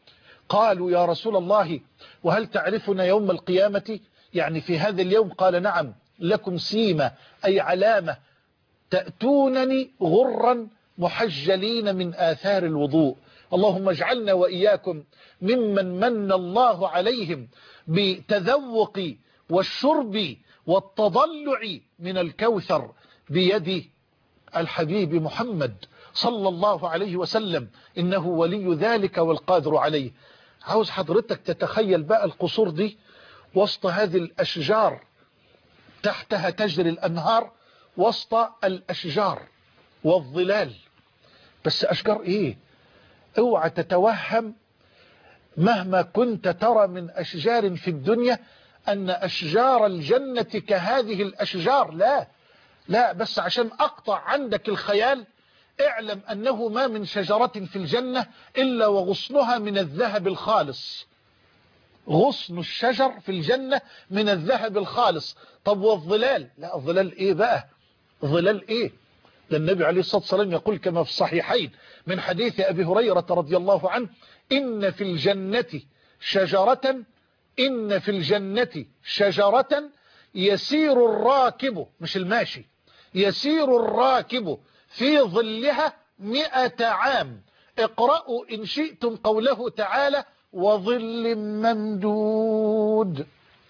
قالوا يا رسول الله وهل تعرفنا يوم القيامة؟ يعني في هذا اليوم؟ قال نعم، لكم سيمة أي علامة، تأتونني غرا محجلين من آثار الوضوء. اللهم اجعلنا وإياكم ممن من الله عليهم بتذوق والشرب والتضلع من الكوثر بيد الحبيب محمد صلى الله عليه وسلم، إنه ولي ذلك والقادر عليه. عاوز حضرتك تتخيل بقى القصور دي وسط هذه الأشجار، تحتها تجري الأنهار، وسط الأشجار والظلال. بس أشجار إيه؟ اوعى تتوهم مهما كنت ترى من أشجار في الدنيا أن أشجار الجنة كهذه الأشجار، لا لا، بس عشان أقطع عندك الخيال اعلم أنه ما من شجرة في الجنة إلا وغصنها من الذهب الخالص. غصن الشجر في الجنة من الذهب الخالص. طب والظلال؟ لا، الظلال إيه بقى؟ ظلال إيه؟ ده النبي عليه الصلاة والسلام يقول كما في الصحيحين من حديث أبي هريرة رضي الله عنه: إن في الجنة شجرة، إن في الجنة شجرة يسير الراكب، مش الماشي، يسير الراكب في ظلها 100 عام. اقرأوا إن شئتم قوله تعالى: وظل ممدود.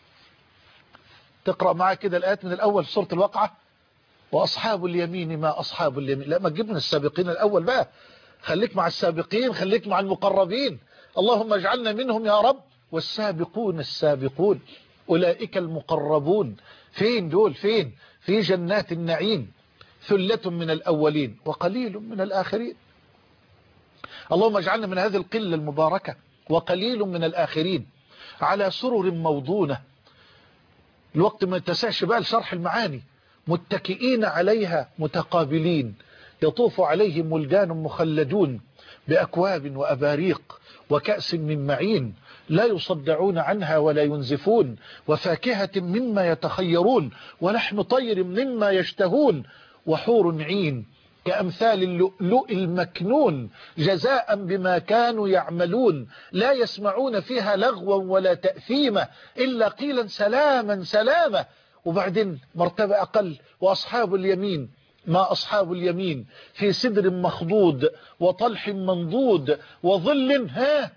تقرأ معي كده الآيات من الأول في سورة الواقعة: وأصحاب اليمين ما أصحاب اليمين. لا، ما تجيب من السابقين الأول بقى، خليك مع السابقين، خليك مع المقربين. اللهم اجعلنا منهم يا رب. والسابقون السابقون أولئك المقربون. فين دول؟ فين؟ في جنات النعيم. ثلة من الأولين وقليل من الآخرين. اللهم اجعلنا من هذه القلة المباركة وقليل من الآخرين. على سرر موضونة، الوقت ما يتسعش بقى لشرح المعاني. متكئين عليها متقابلين، يطوف عليهم ولدان مخلدون بأكواب وأباريق وكأس من معين، لا يصدعون عنها ولا ينزفون، وفاكهة مما يتخيرون، ولحم طير مما يشتهون، وحور عين كأمثال اللؤلؤ المكنون جزاء بما كانوا يعملون، لا يسمعون فيها لغوا ولا تأثيما إلا قيلا سلاما سلاما. وبعدين مرتبة أقل: وأصحاب اليمين ما أصحاب اليمين، في سدر مخضود وطلح منضود وظل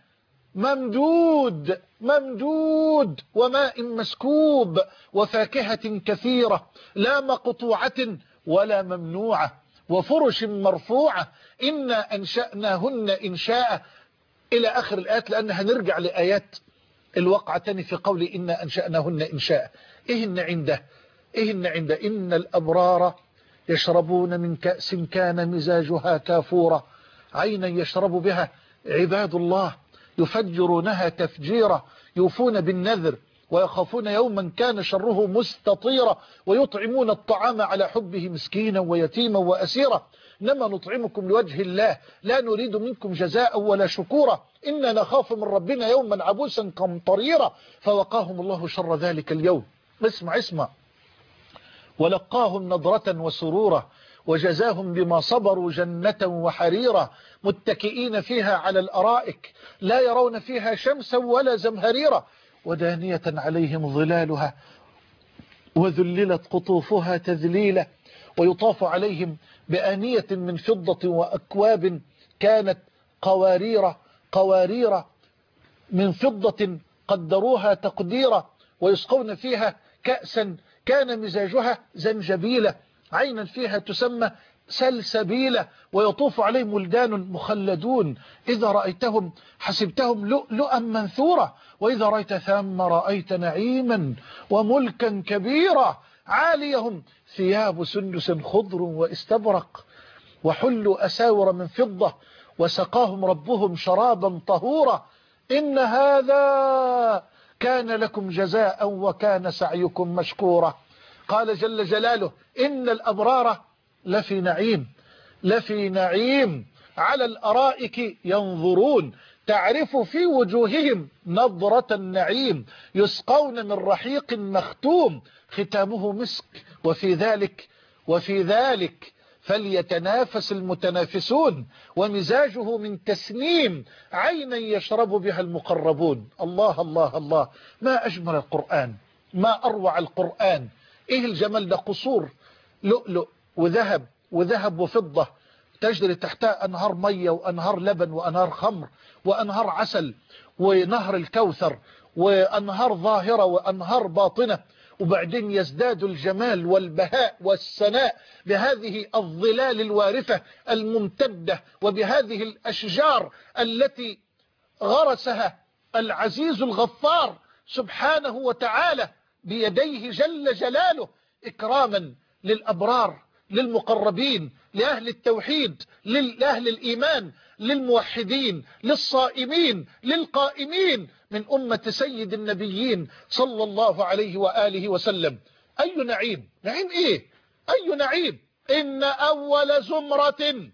ممدود ممدود وماء مسكوب وفاكهة كثيرة لا مقطوعة ولا ممنوعة وفرش مرفوعة إنا أنشأناهن إنشاء، إلى آخر الآيات، لأن هنرجع لآيات الواقعة تاني في قول إنا أنشأناهن إنشاء. إيه النعيم ده؟ إيه النعيم ده؟ إن الأبرار يشربون من كأس كان مزاجها كافورا، عينا يشرب بها عباد الله يفجرونها تفجيرا، يوفون بالنذر ويخافون يوما كان شره مستطيرا، ويطعمون الطعام على حبه مسكينا ويتيما وأسيرا، إنما نطعمكم لوجه الله لا نريد منكم جزاء ولا شكورا، إنا نخاف من ربنا يوما عبوسا قمطريرا، فوقاهم الله شر ذلك اليوم. اسمع: ولقاهم نضرة وسرورا وجزاهم بما صبروا جنة وحريرا، متكئين فيها على الأرائك لا يرون فيها شمسا ولا زمهريرا، ودانية عليهم ظلالها وذللت قطوفها تذليلا، ويطاف عليهم بآنية من فضة وأكواب كانت قوارير من فضة قدروها تقديرا، ويسقون فيها كأسا كان مزاجها زنجبيلا، عينا فيها تسمى سلسبيلا، ويطوف عليهم ولدان مخلدون إذا رأيتهم حسبتهم لؤلؤا منثورا، وإذا رأيت ثم رأيت نعيما وملكا كبيرا، عاليهم ثياب سندس خضر واستبرق وحلوا أساور من فضة وسقاهم ربهم شرابا طهورا، إن هذا كان لكم جزاء وكان سعيكم مشكورا. قال جل جلاله: إن الأبرار لفي نعيم على الأرائك ينظرون، تعرف في وجوههم نضرة النعيم، يسقون من رحيق مختوم ختامه مسك، وفي ذلك فليتنافس المتنافسون ومزاجه من تسنيم عينا يشرب بها المقربون. الله الله الله، ما أجمل القرآن، ما أروع القرآن. إيه الجمال ده؟ قصور لؤلؤ وذهب، وذهب وفضة تجري تحتها أنهار مية وأنهار لبن وأنهار خمر وأنهار عسل ونهر الكوثر وأنهار ظاهرة وأنهار باطنة. وبعدين يزداد الجمال والبهاء والسناء بهذه الظلال الوارفة الممتدة وبهذه الأشجار التي غرسها العزيز الغفار سبحانه وتعالى بيديه جل جلاله، إكراما للأبرار، للمقربين، لأهل التوحيد، لأهل الإيمان، للموحدين، للصائمين، للقائمين من أمة سيد النبيين صلى الله عليه وآله وسلم. أي نعيم، نعيم إيه؟ أي نعيم؟ إن أول زمرة،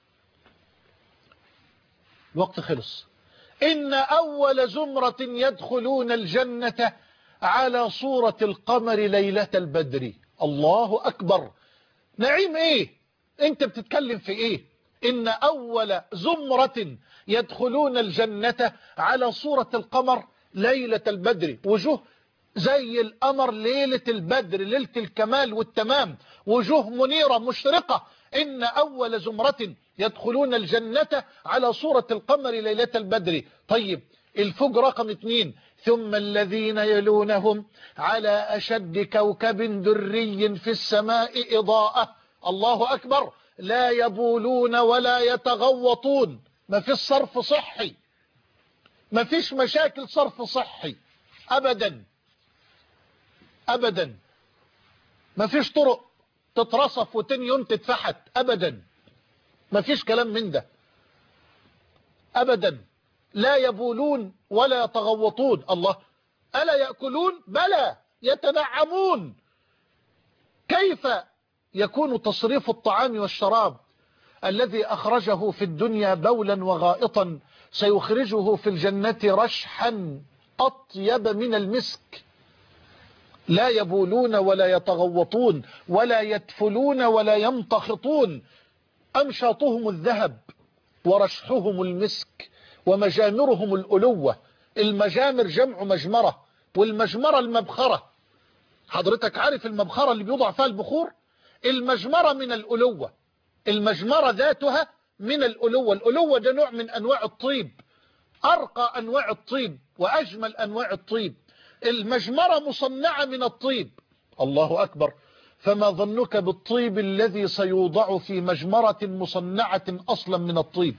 الوقت خلص، إن أول زمرة يدخلون الجنة على صورة القمر ليلة البدر. الله أكبر، نعيم إيه؟ أنت بتتكلم في إيه؟ إن أول زمرة يدخلون الجنة على صورة القمر ليلة البدر، وجوه زي القمر ليلة البدر، ليلة الكمال والتمام، وجوه منيرة مشرقة. إن أول زمرة يدخلون الجنة على صورة القمر ليلة البدر. طيب الفوج رقم 2، ثم الذين يلونهم على أشد كوكب دري في السماء إضاءة. الله أكبر، لا يبولون ولا يتغوطون، ما فيش صرف صحي، ما فيش مشاكل صرف صحي أبدا أبدا، ما فيش طرق تترصف وتاني يوم تتفحت أبدا، ما فيش كلام من ده أبدا. لا يبولون ولا يتغوطون. الله، ألا يأكلون؟ بلى، يتنعمون. كيف يكون تصريف الطعام والشراب الذي أخرجه في الدنيا بولا وغائطا سيخرجه في الجنة رشحا أطيب من المسك؟ لا يبولون ولا يتغوطون ولا يتفلون ولا يمتخطون، أمشاطهم الذهب ورشحهم المسك ومجامرهم الألوة. المجامر جمع مجمرة، والمجمرة المبخرة. حضرتك عارف المبخرة اللي بيوضع فيها البخور؟ المجمرة من الألوة، المجمرة ذاتها من الألوة. الألوة ده نوع من أنواع الطيب، أرقى أنواع الطيب وأجمل أنواع الطيب. المجمرة مصنعة من الطيب. الله أكبر، فما ظنك بالطيب الذي سيوضع في مجمرة مصنعة أصلا من الطيب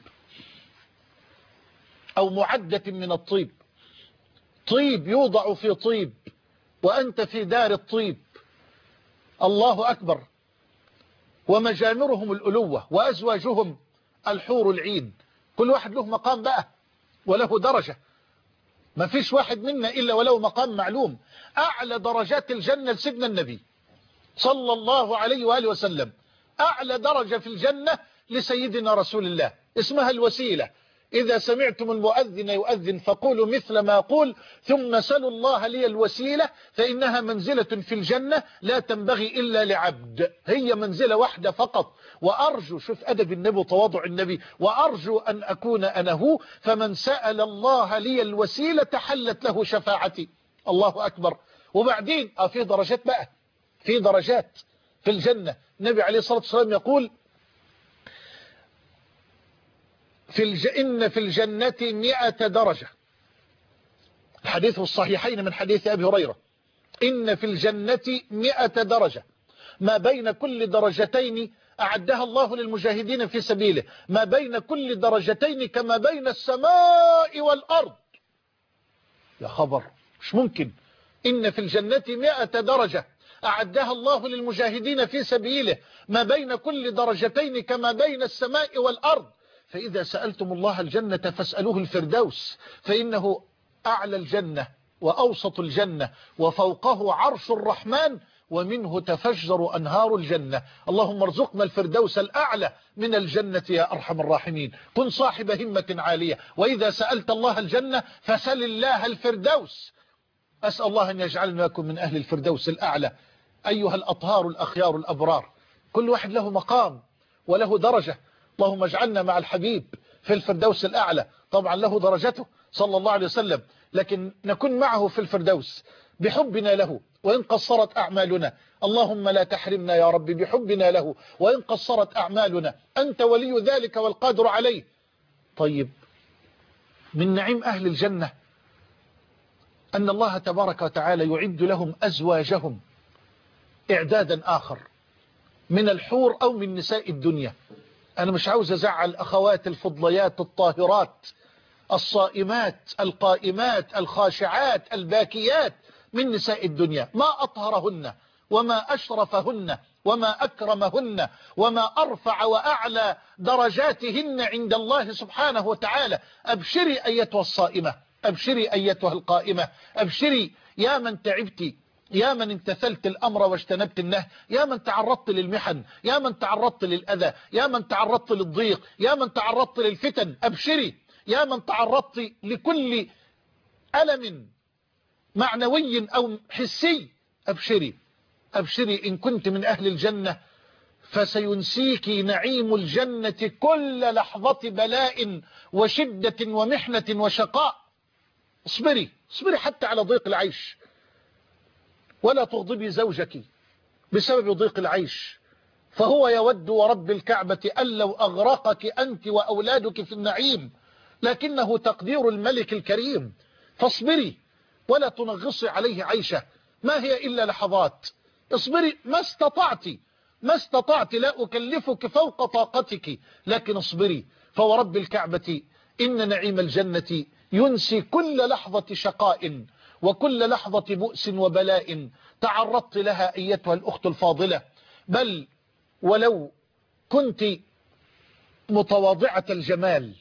أو معدة من الطيب. طيب يوضع في طيب وأنت في دار الطيب. الله أكبر. ومجامرهم الألوة وأزواجهم الحور العين. كل واحد له مقام بقى وله درجة، ما فيش واحد منا إلا وله مقام معلوم. أعلى درجات الجنة لسيدنا النبي صلى الله عليه وآله وسلم، أعلى درجة في الجنة لسيدنا رسول الله، اسمها الوسيلة. إذا سمعتم المؤذن يؤذن فقولوا مثل ما أقول ثم سلوا الله لي الوسيلة فإنها منزلة في الجنة لا تنبغي إلا لعبد، هي منزلة واحدة فقط. وأرجو، شوف أدب النبي وتواضع النبي، وأرجو أن أكون أنا هو، فمن سأل الله لي الوسيلة حلت له شفاعتي. الله أكبر. وبعدين في درجات بقى، في درجات في الجنة. النبي عليه الصلاة والسلام يقول إن في الجنة 100 درجة، الحديث الصحيحين من حديث أبي هريرة. إن في الجنة 100 درجة، ما بين كل درجتين أعدها الله للمجاهدين في سبيله، ما بين كل درجتين كما بين السماء والأرض. يا خبر، مش ممكن. إن في الجنة 100 درجة أعدها الله للمجاهدين في سبيله، ما بين كل درجتين كما بين السماء والأرض. فإذا سألتم الله الجنة فاسألوه الفردوس، فإنه أعلى الجنة وأوسط الجنة وفوقه عرش الرحمن ومنه تفجر أنهار الجنة. اللهم ارزقنا الفردوس الأعلى من الجنة يا أرحم الراحمين. كن صاحب همة عالية، وإذا سألت الله الجنة فسل الله الفردوس. أسأل الله أن يجعلنا لكم من أهل الفردوس الأعلى. أيها الأطهار الأخيار الأبرار، كل واحد له مقام وله درجة. اللهم اجعلنا مع الحبيب في الفردوس الأعلى. طبعا له درجته صلى الله عليه وسلم، لكن نكون معه في الفردوس بحبنا له وإن قصرت أعمالنا. اللهم لا تحرمنا يا رب بحبنا له وإن قصرت أعمالنا، أنت ولي ذلك والقادر عليه. طيب، من نعيم أهل الجنة أن الله تبارك وتعالى يعد لهم أزواجهم إعدادا آخر من الحور أو من نساء الدنيا. أنا مش عاوز أزعل أخوات الفضليات الطاهرات الصائمات القائمات الخاشعات الباكيات من نساء الدنيا، ما أطهرهن وما أشرفهن وما أكرمهن وما أرفع وأعلى درجاتهن عند الله سبحانه وتعالى. أبشري أيتها الصائمة، أبشري أيتها القائمة، أبشري يا من تعبت، يا من امتثلت الأمر واجتنبت النهي، يا من تعرضت للمحن، يا من تعرضت للأذى، يا من تعرضت للضيق، يا من تعرضت للفتن. أبشري يا من تعرضت لكل ألم معنوي أو حسي. أبشري أبشري، إن كنت من أهل الجنة فسينسيك نعيم الجنة كل لحظة بلاء وشدة ومحنة وشقاء. اصبري اصبري حتى على ضيق العيش، ولا تغضبي زوجك بسبب ضيق العيش، فهو يود ورب الكعبة أن لو أغرقك أنت وأولادك في النعيم، لكنه تقدير الملك الكريم. فاصبري ولا تنغصي عليه عيشه، ما هي إلا لحظات. اصبري ما استطعت، ما استطعت، لا أكلفك فوق طاقتك، لكن اصبري. فورب الكعبة إن نعيم الجنة ينسي كل لحظة شقاء وكل لحظة بؤس وبلاء تعرضت لها أيتها الأخت الفاضلة. بل ولو كنت متواضعة الجمال،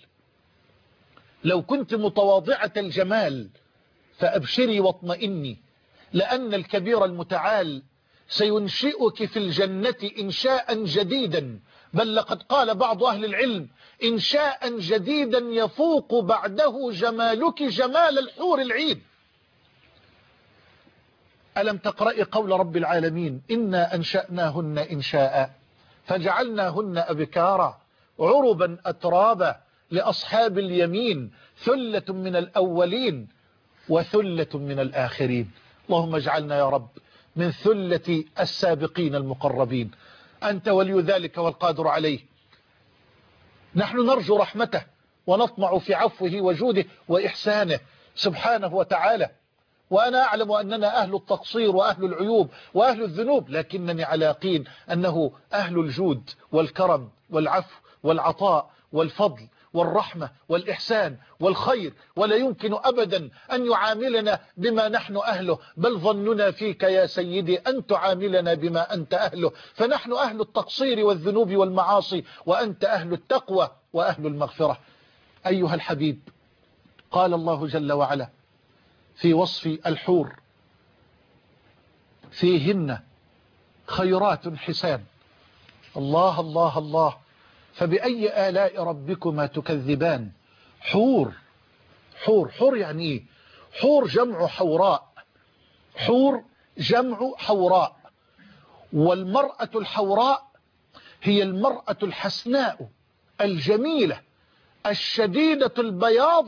لو كنت متواضعة الجمال فأبشري واطمئني، لأن الكبير المتعال سينشئك في الجنة إنشاء جديدا، بل لقد قال بعض أهل العلم إنشاء جديدا يفوق بعده جمالك جمال الحور العين. ألم تقرأي قول رب العالمين إنا أنشأناهن إنشاء فجعلناهن أبكارا عربا أترابا لأصحاب اليمين ثلة من الأولين وثلة من الآخرين. اللهم اجعلنا يا رب من ثلة السابقين المقربين، أنت ولي ذلك والقادر عليه. نحن نرجو رحمته ونطمع في عفوه وجوده وإحسانه سبحانه وتعالى، وأنا أعلم أننا أهل التقصير وأهل العيوب وأهل الذنوب، لكنني على يقين أنه أهل الجود والكرم والعفو والعطاء والفضل والرحمة والإحسان والخير، ولا يمكن أبدا أن يعاملنا بما نحن أهله، بل ظننا فيك يا سيدي أن تعاملنا بما أنت أهله، فنحن أهل التقصير والذنوب والمعاصي، وأنت أهل التقوى وأهل المغفرة. أيها الحبيب، قال الله جل وعلا في وصف الحور فيهن خيرات حسان. الله الله الله، فبأي آلاء ربكما تكذبان. حور حور حور يعني ايه؟ حور جمع حوراء، حور جمع حوراء، والمرأة الحوراء هي المرأة الحسناء الجميلة الشديدة البياض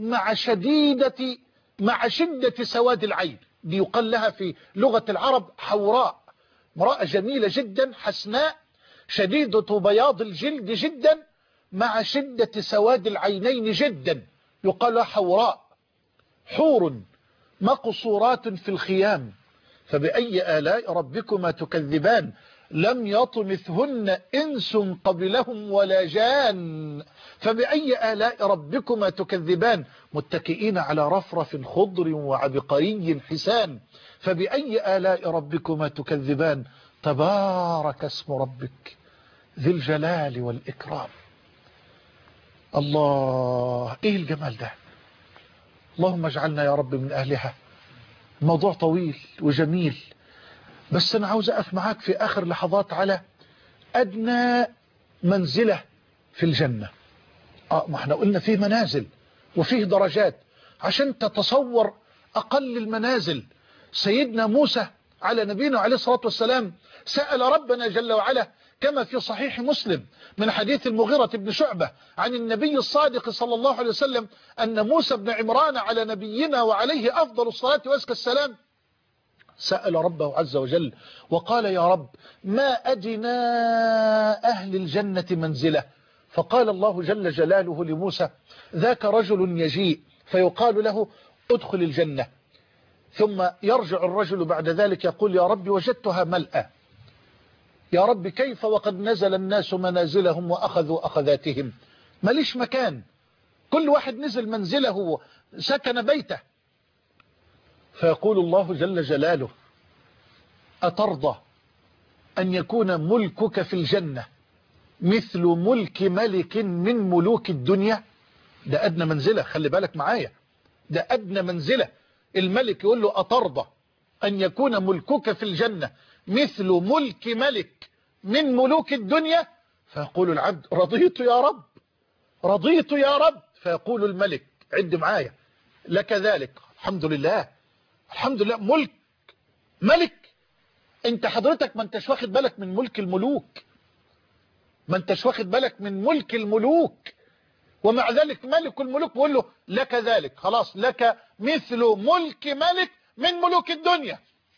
مع شدة سواد العين، دي يقال لها في لغة العرب حوراء، امرأة جميلة جدا حسناء شديدة بياض الجلد جدا مع شدة سواد العينين جدا، يقال لها حوراء. حور مقصورات في الخيام، فبأي آلاء ربكما تكذبان. لم يطمثهن إنس قبلهم ولا جان، فبأي آلاء ربكما تكذبان. متكئين على رفرف خضر وعبقري حسان، فبأي آلاء ربكما تكذبان. تبارك اسم ربك ذي الجلال والإكرام. الله، ايه الجمال ده! اللهم اجعلنا يا رب من أهلها. الموضوع طويل وجميل، بس أنا عاوز أقف معاك في آخر لحظات على أدنى منزلة في الجنة. ما احنا قلنا فيه منازل وفيه درجات، عشان تتصور أقل المنازل. سيدنا موسى على نبينا عليه الصلاة والسلام سأل ربنا جل وعلا كما في صحيح مسلم من حديث المغيرة بن شعبة عن النبي الصادق صلى الله عليه وسلم أن موسى بن عمران على نبينا وعليه أفضل الصلاة وأزكى السلام سأل ربه عز وجل وقال يا رب ما أدنى أهل الجنة منزله، فقال الله جل جلاله لموسى ذاك رجل يجيء فيقال له ادخل الجنة، ثم يرجع الرجل بعد ذلك يقول يا رب وجدتها ملأى، يا رب كيف وقد نزل الناس منازلهم وأخذوا أخذاتهم، ماليش مكان، كل واحد نزل منزله سكن بيته. فيقول الله جل جلاله أترضى أن يكون ملكك في الجنة مثل ملك ملك من ملوك الدنيا؟ ده أدنى منزلة، خلي بالك معايا، ده أدنى منزلة. الملك يقول له أترضى أن يكون ملكك في الجنة مثل ملك ملك من ملوك الدنيا؟ فيقول العبد رضيت يا رب، رضيت يا رب. فيقول الملك عد معايا لك ذلك. الحمد لله، الحمد لله، ملك ملك. انت حضرتك ما انتش واخد بالك من ملك الملوك، ما انتش واخد بالك من ملك الملوك، ومع ذلك ملك الملوك بيقول له لك ذلك، خلاص لك مثل ملك ملك من ملوك الدنيا.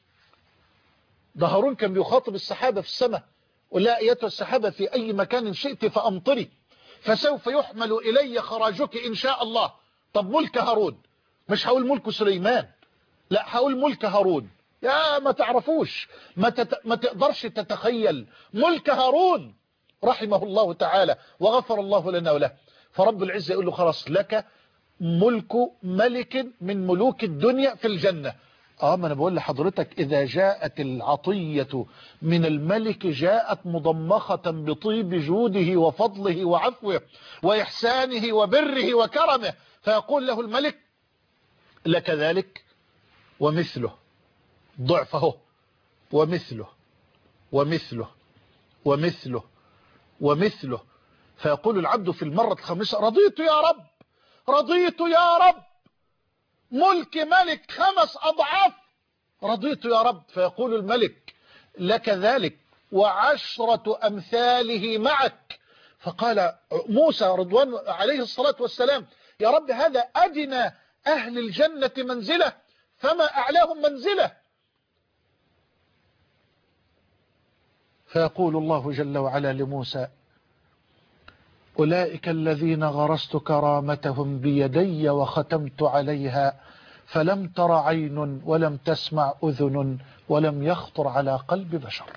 ده هارون كان بيخاطب السحابة في السماء ولا ايتها السحابة في اي مكان شئت فامطري فسوف يحمل الي خراجك ان شاء الله. طب ملك هارون، مش هقول ملك سليمان، لا هقول ملك هارون. يا ما تعرفوش، ما تقدرش تتخيل ملك هارون رحمه الله تعالى وغفر الله لنا وله. فرب العزة يقول له خلاص لك ملك ملك من ملوك الدنيا في الجنة. ما انا بقول لحضرتك اذا جاءت العطية من الملك جاءت مضمخة بطيب جوده وفضله وعفوه واحسانه وبره وكرمه، فيقول له الملك لك ذلك ومثله ضعفه ومثله ومثله ومثله ومثله. فيقول العبد في المرة الخامسة رضيت يا رب، رضيت يا رب، ملك ملك 5 أضعاف، رضيت يا رب. فيقول الملك لك ذلك و10 أمثاله معك. فقال موسى رضوان عليه الصلاة والسلام يا رب هذا أدنى أهل الجنة منزلة فما أعلاهم منزلة. فيقول الله جل وعلا لموسى أولئك الذين غرست كرامتهم بيدي وختمت عليها فلم تر عين ولم تسمع أذن ولم يخطر على قلب بشر.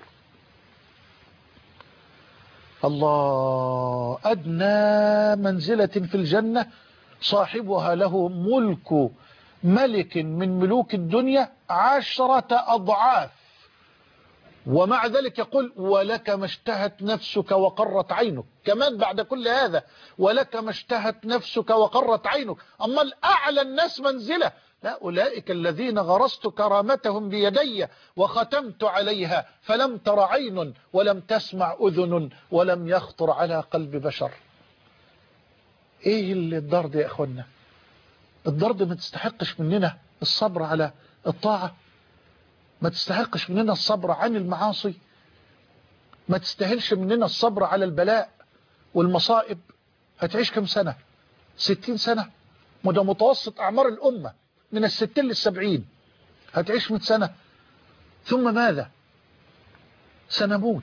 الله، أدنى منزلة في الجنة صاحبها له ملك ملك من ملوك الدنيا 10 أضعاف، ومع ذلك يقول ولك ما اشتهت نفسك وقرت عينك. كمان بعد كل هذا ولك ما اشتهت نفسك وقرت عينك. أما الأعلى الناس منزلة لا، أولئك الذين غرست كرامتهم بيدي وختمت عليها فلم تر عين ولم تسمع أذن ولم يخطر على قلب بشر. ايه الدار ده يا اخوانا؟ الدار ده ما تستحقش مننا الصبر على الطاعة، ما تستحقش مننا الصبر عن المعاصي، ما تستاهلش مننا الصبر على البلاء والمصائب. هتعيش كم سنة؟ 60 سنة، وده متوسط أعمار الأمة من 60 ل70. هتعيش 100 سنة ثم ماذا؟ سنموت،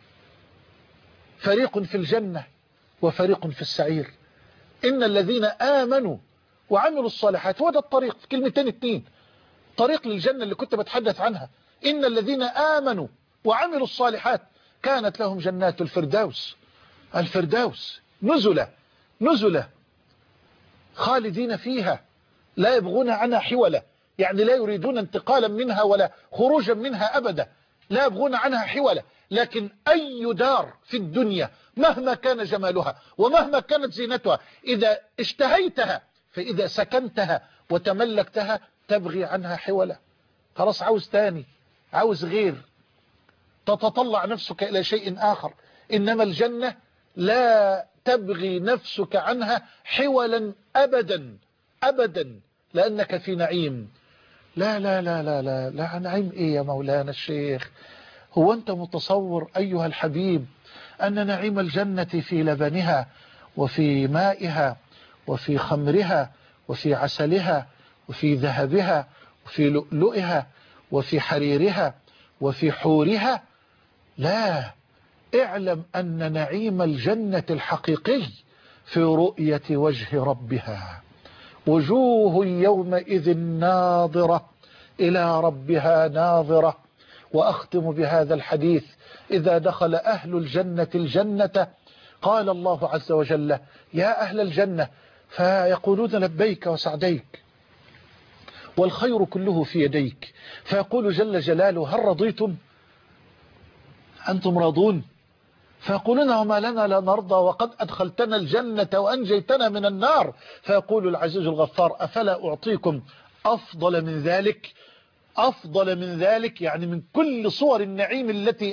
فريق في الجنة وفريق في السعير. إن الذين آمنوا وعملوا الصالحات، وده الطريق في كلمتين 2، طريق للجنة اللي كنت بتحدث عنها. إن الذين آمنوا وعملوا الصالحات كانت لهم جنات الفردوس، الفردوس نزلة خالدين فيها لا يبغون عنها حولا، يعني لا يريدون انتقالا منها ولا خروجا منها أبدا، لا يبغون عنها حولا. لكن أي دار في الدنيا مهما كان جمالها ومهما كانت زينتها إذا اشتهيتها فإذا سكنتها وتملكتها تبغي عنها حولا، خلاص عاوز تاني، عاوز غير، تتطلع نفسك إلى شيء آخر. إنما الجنة لا تبغي نفسك عنها حولا أبدا أبدا، لأنك في نعيم. لا لا لا لا لا لا، نعيم إيه يا مولانا الشيخ؟ هو أنت متصور أيها الحبيب أن نعيم الجنة في لبنها وفي مائها وفي خمرها وفي عسلها وفي ذهبها وفي لؤلؤها وفي حريرها وفي حورها. لا، اعلم أن نعيم الجنة الحقيقي في رؤية وجه ربها. وجوه يومئذ ناظرة إلى ربها ناظرة. وأختم بهذا الحديث: إذا دخل أهل الجنة الجنة قال الله عز وجل: يا أهل الجنة، فيقولون لبيك وسعديك والخير كله في يديك. فيقول جل جلاله: هل رضيتم؟ أنتم راضون؟ فيقولون: وما لنا لا نرضى وقد أدخلتنا الجنة وأنجيتنا من النار. فيقول العزيز الغفار: أفلا أعطيكم أفضل من ذلك؟ أفضل من ذلك يعني من كل صور النعيم الذي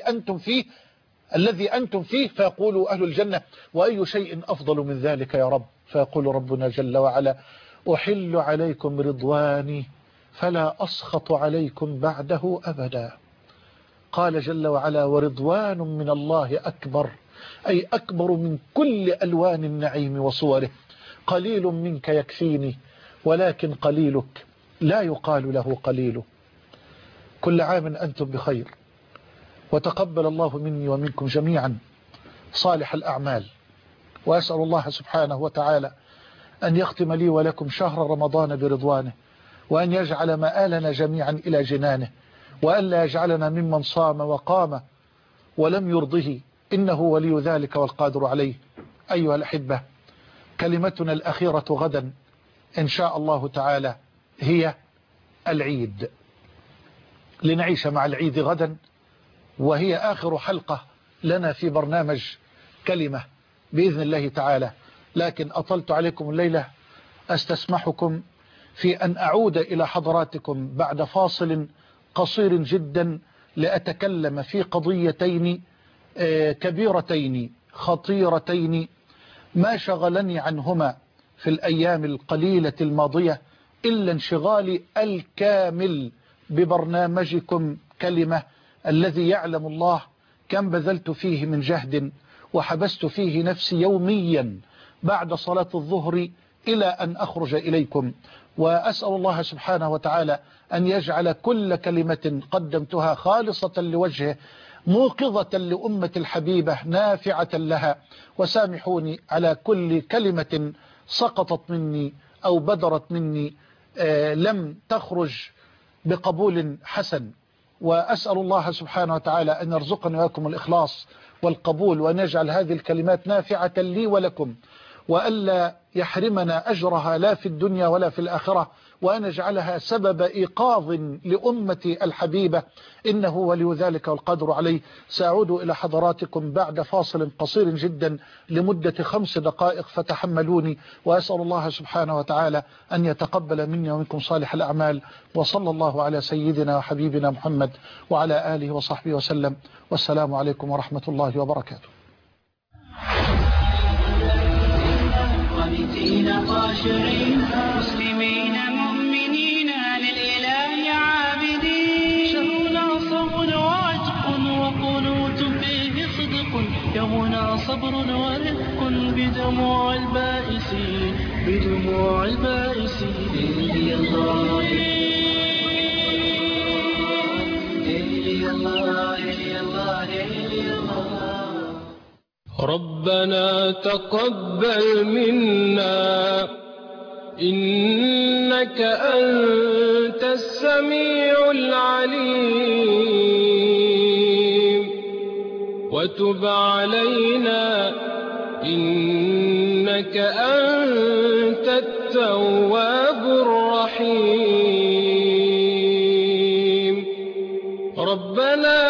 أنتم فيه. فيقول أهل الجنة: وأي شيء أفضل من ذلك يا رب؟ فيقول ربنا جل وعلا: أحل عليكم رضواني فلا أسخط عليكم بعده أبدا. قال جل وعلا: ورضوان من الله أكبر، أي أكبر من كل ألوان النعيم وصوره. قليل منك يكفيني ولكن قليلك لا يقال له قليل. كل عام أنتم بخير، وتقبل الله مني ومنكم جميعا صالح الأعمال. وأسأل الله سبحانه وتعالى أن يختم لي ولكم شهر رمضان برضوانه، وأن يجعل مآلنا جميعا إلى جنانه، وأن لا يجعلنا ممن صام وقام ولم يرضه، إنه ولي ذلك والقادر عليه. أيها الأحبة، كلمتنا الأخيرة غدا إن شاء الله تعالى هي العيد. لنعيش مع العيد غدا، وهي آخر حلقة لنا في برنامج كلمة بإذن الله تعالى. لكن أطلت عليكم الليلة، أستسمحكم في أن أعود إلى حضراتكم بعد فاصل قصير جدا لأتكلم في قضيتين كبيرتين خطيرتين ما شغلني عنهما في الأيام القليلة الماضية إلا انشغالي الكامل ببرنامجكم كلمة، الذي يعلم الله كم بذلت فيه من جهد، وحبست فيه نفسي يوميا بعد صلاة الظهر إلى أن أخرج إليكم. وأسأل الله سبحانه وتعالى أن يجعل كل كلمة قدمتها خالصة لوجهه، موقظة لأمة الحبيبة، نافعة لها. وسامحوني على كل كلمة سقطت مني أو بدرت مني لم تخرج بقبول حسن. وأسأل الله سبحانه وتعالى أن يرزقني وياكم الإخلاص والقبول، وأن يجعل هذه الكلمات نافعة لي ولكم، وألا يحرمنا أجرها لا في الدنيا ولا في الآخرة، وأن يجعلها سبب إيقاظ لأمتي الحبيبة، إنه ولي ذلك والقدر عليه. سأعود إلى حضراتكم بعد فاصل قصير جدا لمدة 5 دقائق، فتحملوني. وأسأل الله سبحانه وتعالى أن يتقبل مني ومنكم صالح الأعمال. وصلى الله على سيدنا وحبيبنا محمد وعلى آله وصحبه وسلم، والسلام عليكم ورحمة الله وبركاته. خاشعين مسلمين مؤمنين للإله عابدين، شهرنا صبر وعتق وقنوت فيه صدق، يومنا صبر ورفق بدموع البائسين، بدموع البائسين. إلي الله إلي الله إلي الله إلي الله. ربنا تقبل منا إنك أنت السميع العليم، وتب علينا إنك أنت التواب الرحيم. ربنا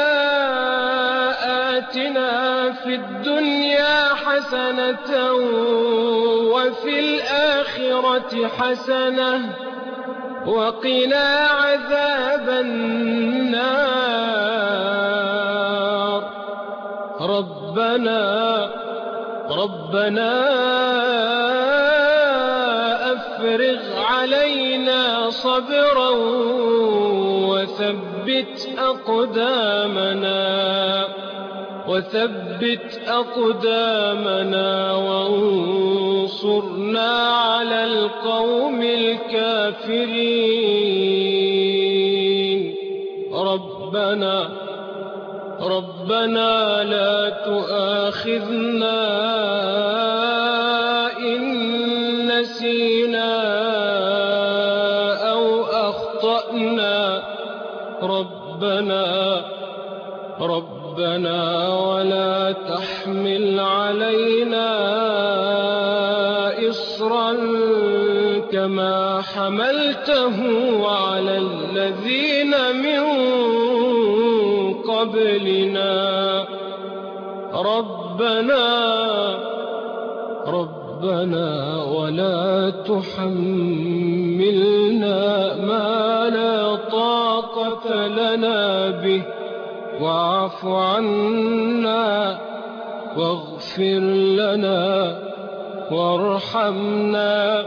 آتنا في الدنيا حسنة وفي الآخرة حسنة وقنا عذاب النار. ربنا أفرغ علينا صبرا وثبت أقدامنا وثبت أقدامنا وانصرنا على القوم الكافرين. ربنا لا تؤاخذنا إن نسينا أو أخطأنا. ربنا ولا تحمل علينا إصرا كما حملته على الذين من قبلنا. ربنا ولا تحملنا ما لا طاقة لنا به واعف عنا واغفر لنا وارحمنا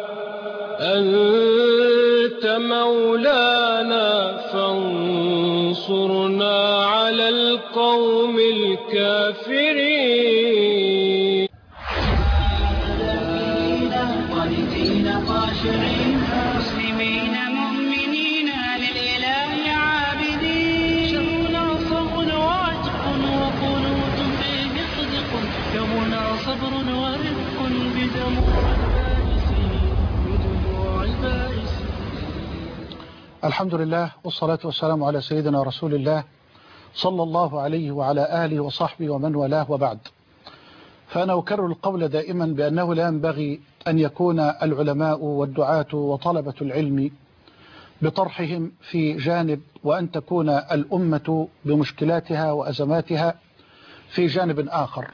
أنت مولانا فانصرنا على القوم الكافرين. قانتين خاشعين مسلمين مؤمنين للإله عابدين. شهرنا صبر وعتق وقنوت فيه صدق، يومنا صبر ورفق بدموع البائسين. الحمد لله والصلاة والسلام على سيدنا رسول الله صلى الله عليه وعلى آله وصحبه ومن والاه، وبعد. فأنا أكرر القول دائما بأنه لا ينبغي أن يكون العلماء والدعاة وطلبة العلم بطرحهم في جانب، وأن تكون الأمة بمشكلاتها وأزماتها في جانب آخر.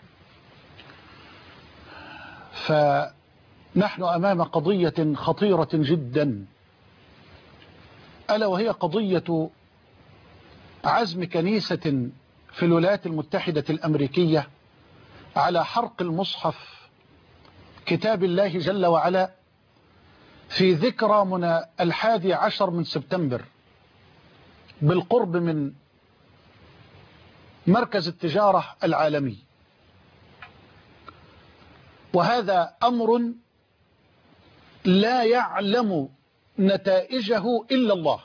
فنحن أمام قضية خطيرة جدا، ألا وهي قضية عزم كنيسة في الولايات المتحدة الأمريكية على حرق المصحف كتاب الله جل وعلا في ذكرى من 11 من سبتمبر بالقرب من مركز التجارة العالمي. وهذا أمر لا يعلم نتائجه إلا الله.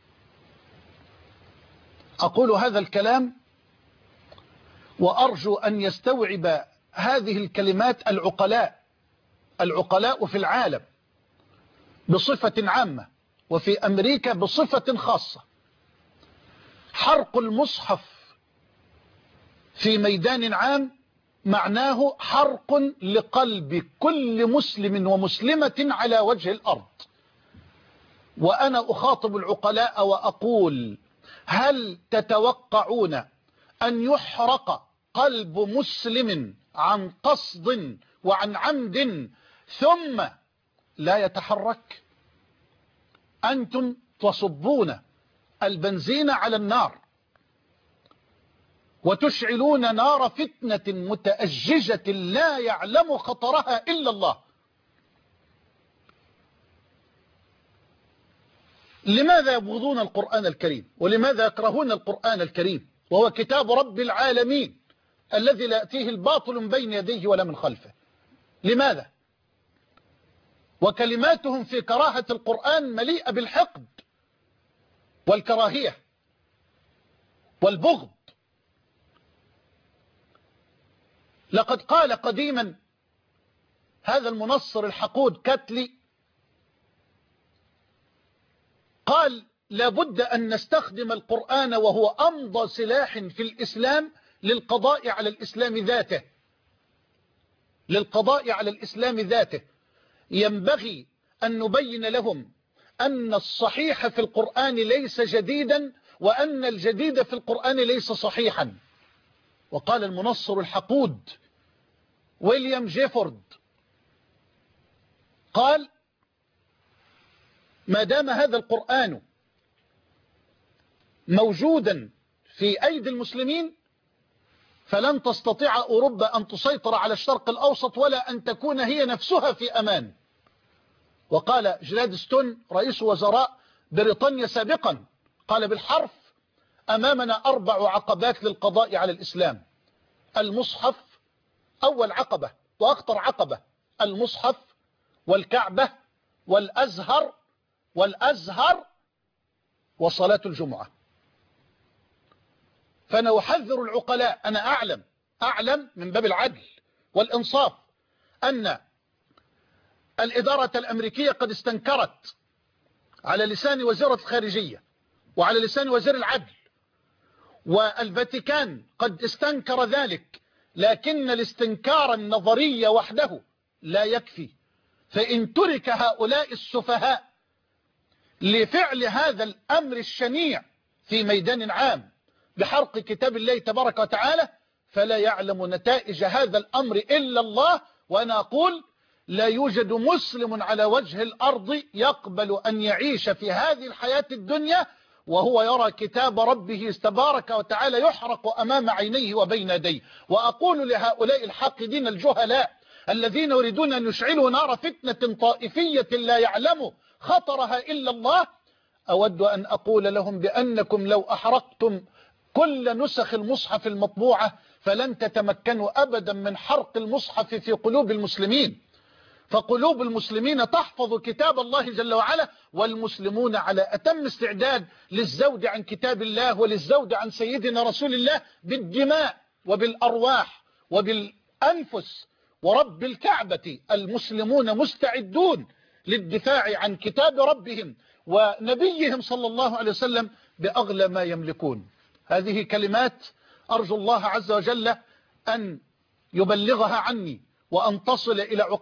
أقول هذا الكلام وأرجو أن يستوعب هذه الكلمات العقلاء في العالم بصفة عامة، وفي أمريكا بصفة خاصة. حرق المصحف في ميدان عام معناه حرق لقلب كل مسلم ومسلمة على وجه الأرض. وأنا أخاطب العقلاء وأقول: هل تتوقعون أن يحرق قلب مسلم عن قصد وعن عمد ثم لا يتحرك؟ أنتم تصبون البنزين على النار وتشعلون نار فتنة متأججة لا يعلم خطرها إلا الله. لماذا يبغضون القرآن الكريم؟ ولماذا يكرهون القرآن الكريم وهو كتاب رب العالمين الذي لا يأتيه الباطل من بين يديه ولا من خلفه؟ لماذا؟ وكلماتهم في كراهة القرآن مليئة بالحقد والكراهية والبغض. لقد قال قديما هذا المنصر الحقود كاتلي، قال: لابد أن نستخدم القرآن وهو أمضى سلاح في الإسلام للقضاء على الإسلام ذاته. للقضاء على الإسلام ذاته ينبغي أن نبين لهم أن الصحيح في القرآن ليس جديدا، وأن الجديد في القرآن ليس صحيحا. وقال المنصر الحقود ويليام جيفورد، قال: ما دام هذا القرآن موجودا في أيدي المسلمين فلن تستطيع أوروبا أن تسيطر على الشرق الأوسط ولا أن تكون هي نفسها في أمان. وقال جلادستون رئيس وزراء بريطانيا سابقا، قال بالحرف: أمامنا 4 عقبات للقضاء على الإسلام. المصحف أول عقبة وأخطر عقبة، المصحف والكعبة والأزهر وصلاة الجمعة. فأنا أحذر العقلاء، أنا أعلم من باب العدل والإنصاف أن الإدارة الأمريكية قد استنكرت على لسان وزيرة الخارجية وعلى لسان وزير العدل، والفاتيكان قد استنكر ذلك، لكن الاستنكار النظري وحده لا يكفي. فإن ترك هؤلاء السفهاء لفعل هذا الأمر الشنيع في ميدان عام بحرق كتاب الله تبارك وتعالى، فلا يعلم نتائج هذا الأمر إلا الله. وأنا أقول لا يوجد مسلم على وجه الأرض يقبل أن يعيش في هذه الحياة الدنيا وهو يرى كتاب ربه تبارك وتعالى يحرق أمام عينيه وبين يديه. وأقول لهؤلاء الحاقدين الجهلاء الذين يريدون أن يشعلوا نار فتنة طائفية لا يعلم خطرها إلا الله، أود أن أقول لهم بأنكم لو أحرقتم كل نسخ المصحف المطبوعة فلن تتمكنوا أبدا من حرق المصحف في قلوب المسلمين. فقلوب المسلمين تحفظ كتاب الله جل وعلا، والمسلمون على أتم استعداد للزود عن كتاب الله وللزود عن سيدنا رسول الله بالدماء وبالأرواح وبالأنفس. ورب الكعبة المسلمون مستعدون للدفاع عن كتاب ربهم ونبيهم صلى الله عليه وسلم بأغلى ما يملكون. هذه كلمات أرجو الله عز وجل أن يبلغها عني وأن تصل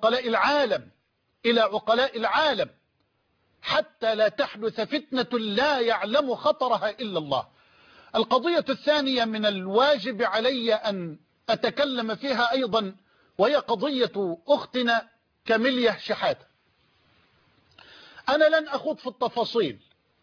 إلى عقلاء العالم حتى لا تحدث فتنة لا يعلم خطرها إلا الله. القضية الثانية من الواجب علي أن أتكلم فيها أيضا، وهي قضية أختنا كاميليا شحاتة. أنا لن أخوض في التفاصيل،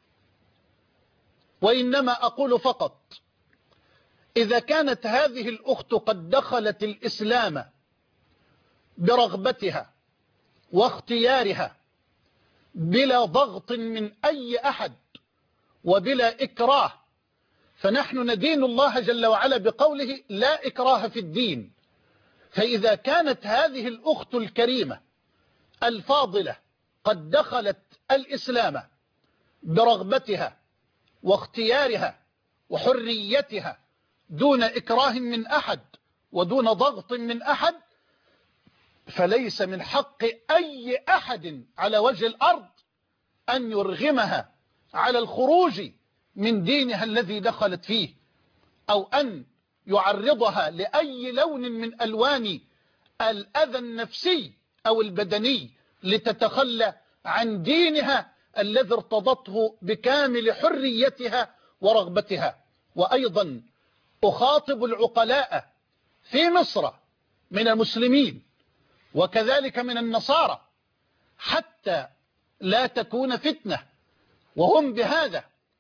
وإنما أقول فقط إذا كانت هذه الأخت قد دخلت الإسلام برغبتها واختيارها بلا ضغط من أي أحد وبلا إكراه، فنحن ندين الله جل وعلا بقوله لا إكراه في الدين. فإذا كانت هذه الأخت الكريمة الفاضلة قد دخلت الإسلام برغبتها واختيارها وحريتها دون إكراه من أحد ودون ضغط من أحد، فليس من حق أي أحد على وجه الأرض أن يرغمها على الخروج من دينها الذي دخلت فيه، أو أن يعرضها لأي لون من ألوان الأذى النفسي أو البدني لتتخلى عن دينها الذي ارتضته بكامل حريتها ورغبتها. وأيضا أخاطب العقلاء في مصر من المسلمين وكذلك من النصارى حتى لا تكون فتنة، وهم بهذا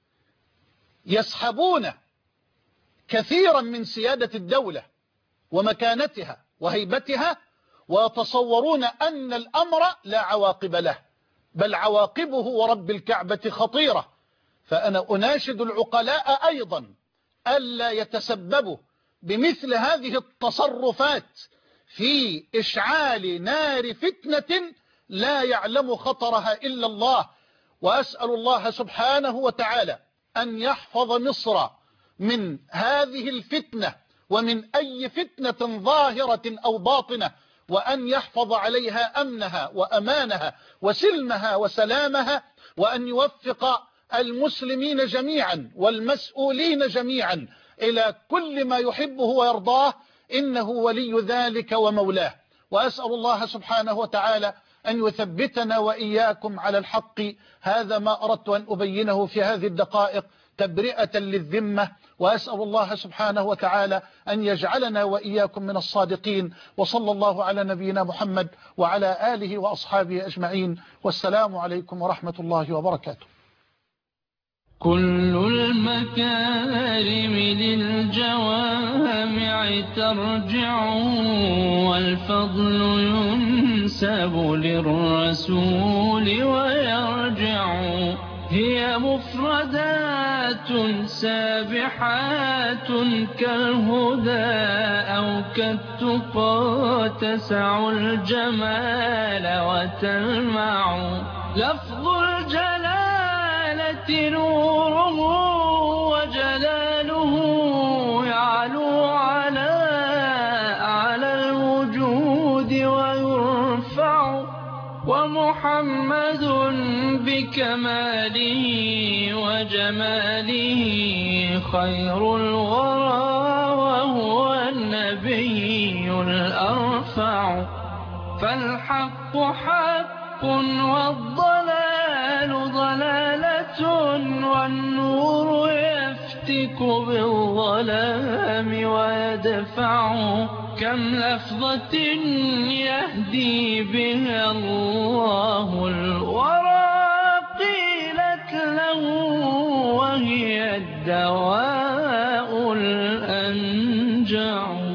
يسحبون كثيرا من سيادة الدولة ومكانتها وهيبتها، ويتصورون أن الأمر لا عواقب له، بل عواقبه ورب الكعبة خطيرة. فأنا أناشد العقلاء أيضا ألا يتسببوا بمثل هذه التصرفات في إشعال نار فتنة لا يعلم خطرها إلا الله. وأسأل الله سبحانه وتعالى أن يحفظ مصر من هذه الفتنة ومن أي فتنة ظاهرة أو باطنة، وأن يحفظ عليها أمنها وأمانها وسلمها وسلامها، وأن يوفق المسلمين جميعا والمسؤولين جميعا إلى كل ما يحبه ويرضاه، إنه ولي ذلك ومولاه. وأسأل الله سبحانه وتعالى أن يثبتنا وإياكم على الحق. هذا ما أردت أن أبينه في هذه الدقائق تبرئة للذمة، وأسأل الله سبحانه وتعالى أن يجعلنا وإياكم من الصادقين. وصلى الله على نبينا محمد وعلى آله وأصحابه أجمعين، والسلام عليكم ورحمة الله وبركاته. كل المكارم للجوامع ترجع، والفضل ينسب للرسول ويرجع. هي مفردات سابحات كالهدى أو كالتقى تسع الجمال وتلمع. لفظ الجلالة نوره وجلاله يعلو على الوجود ويرفع. ومحمد بكماله وجماله خير الورى وهو النبي الأرفع. فالحق حق والضلال ضلالة والنور يفتك بالظلام ويدفع. كم لفظة يهدي بها الله الورى قيلت له وهي الدواء الأنجع.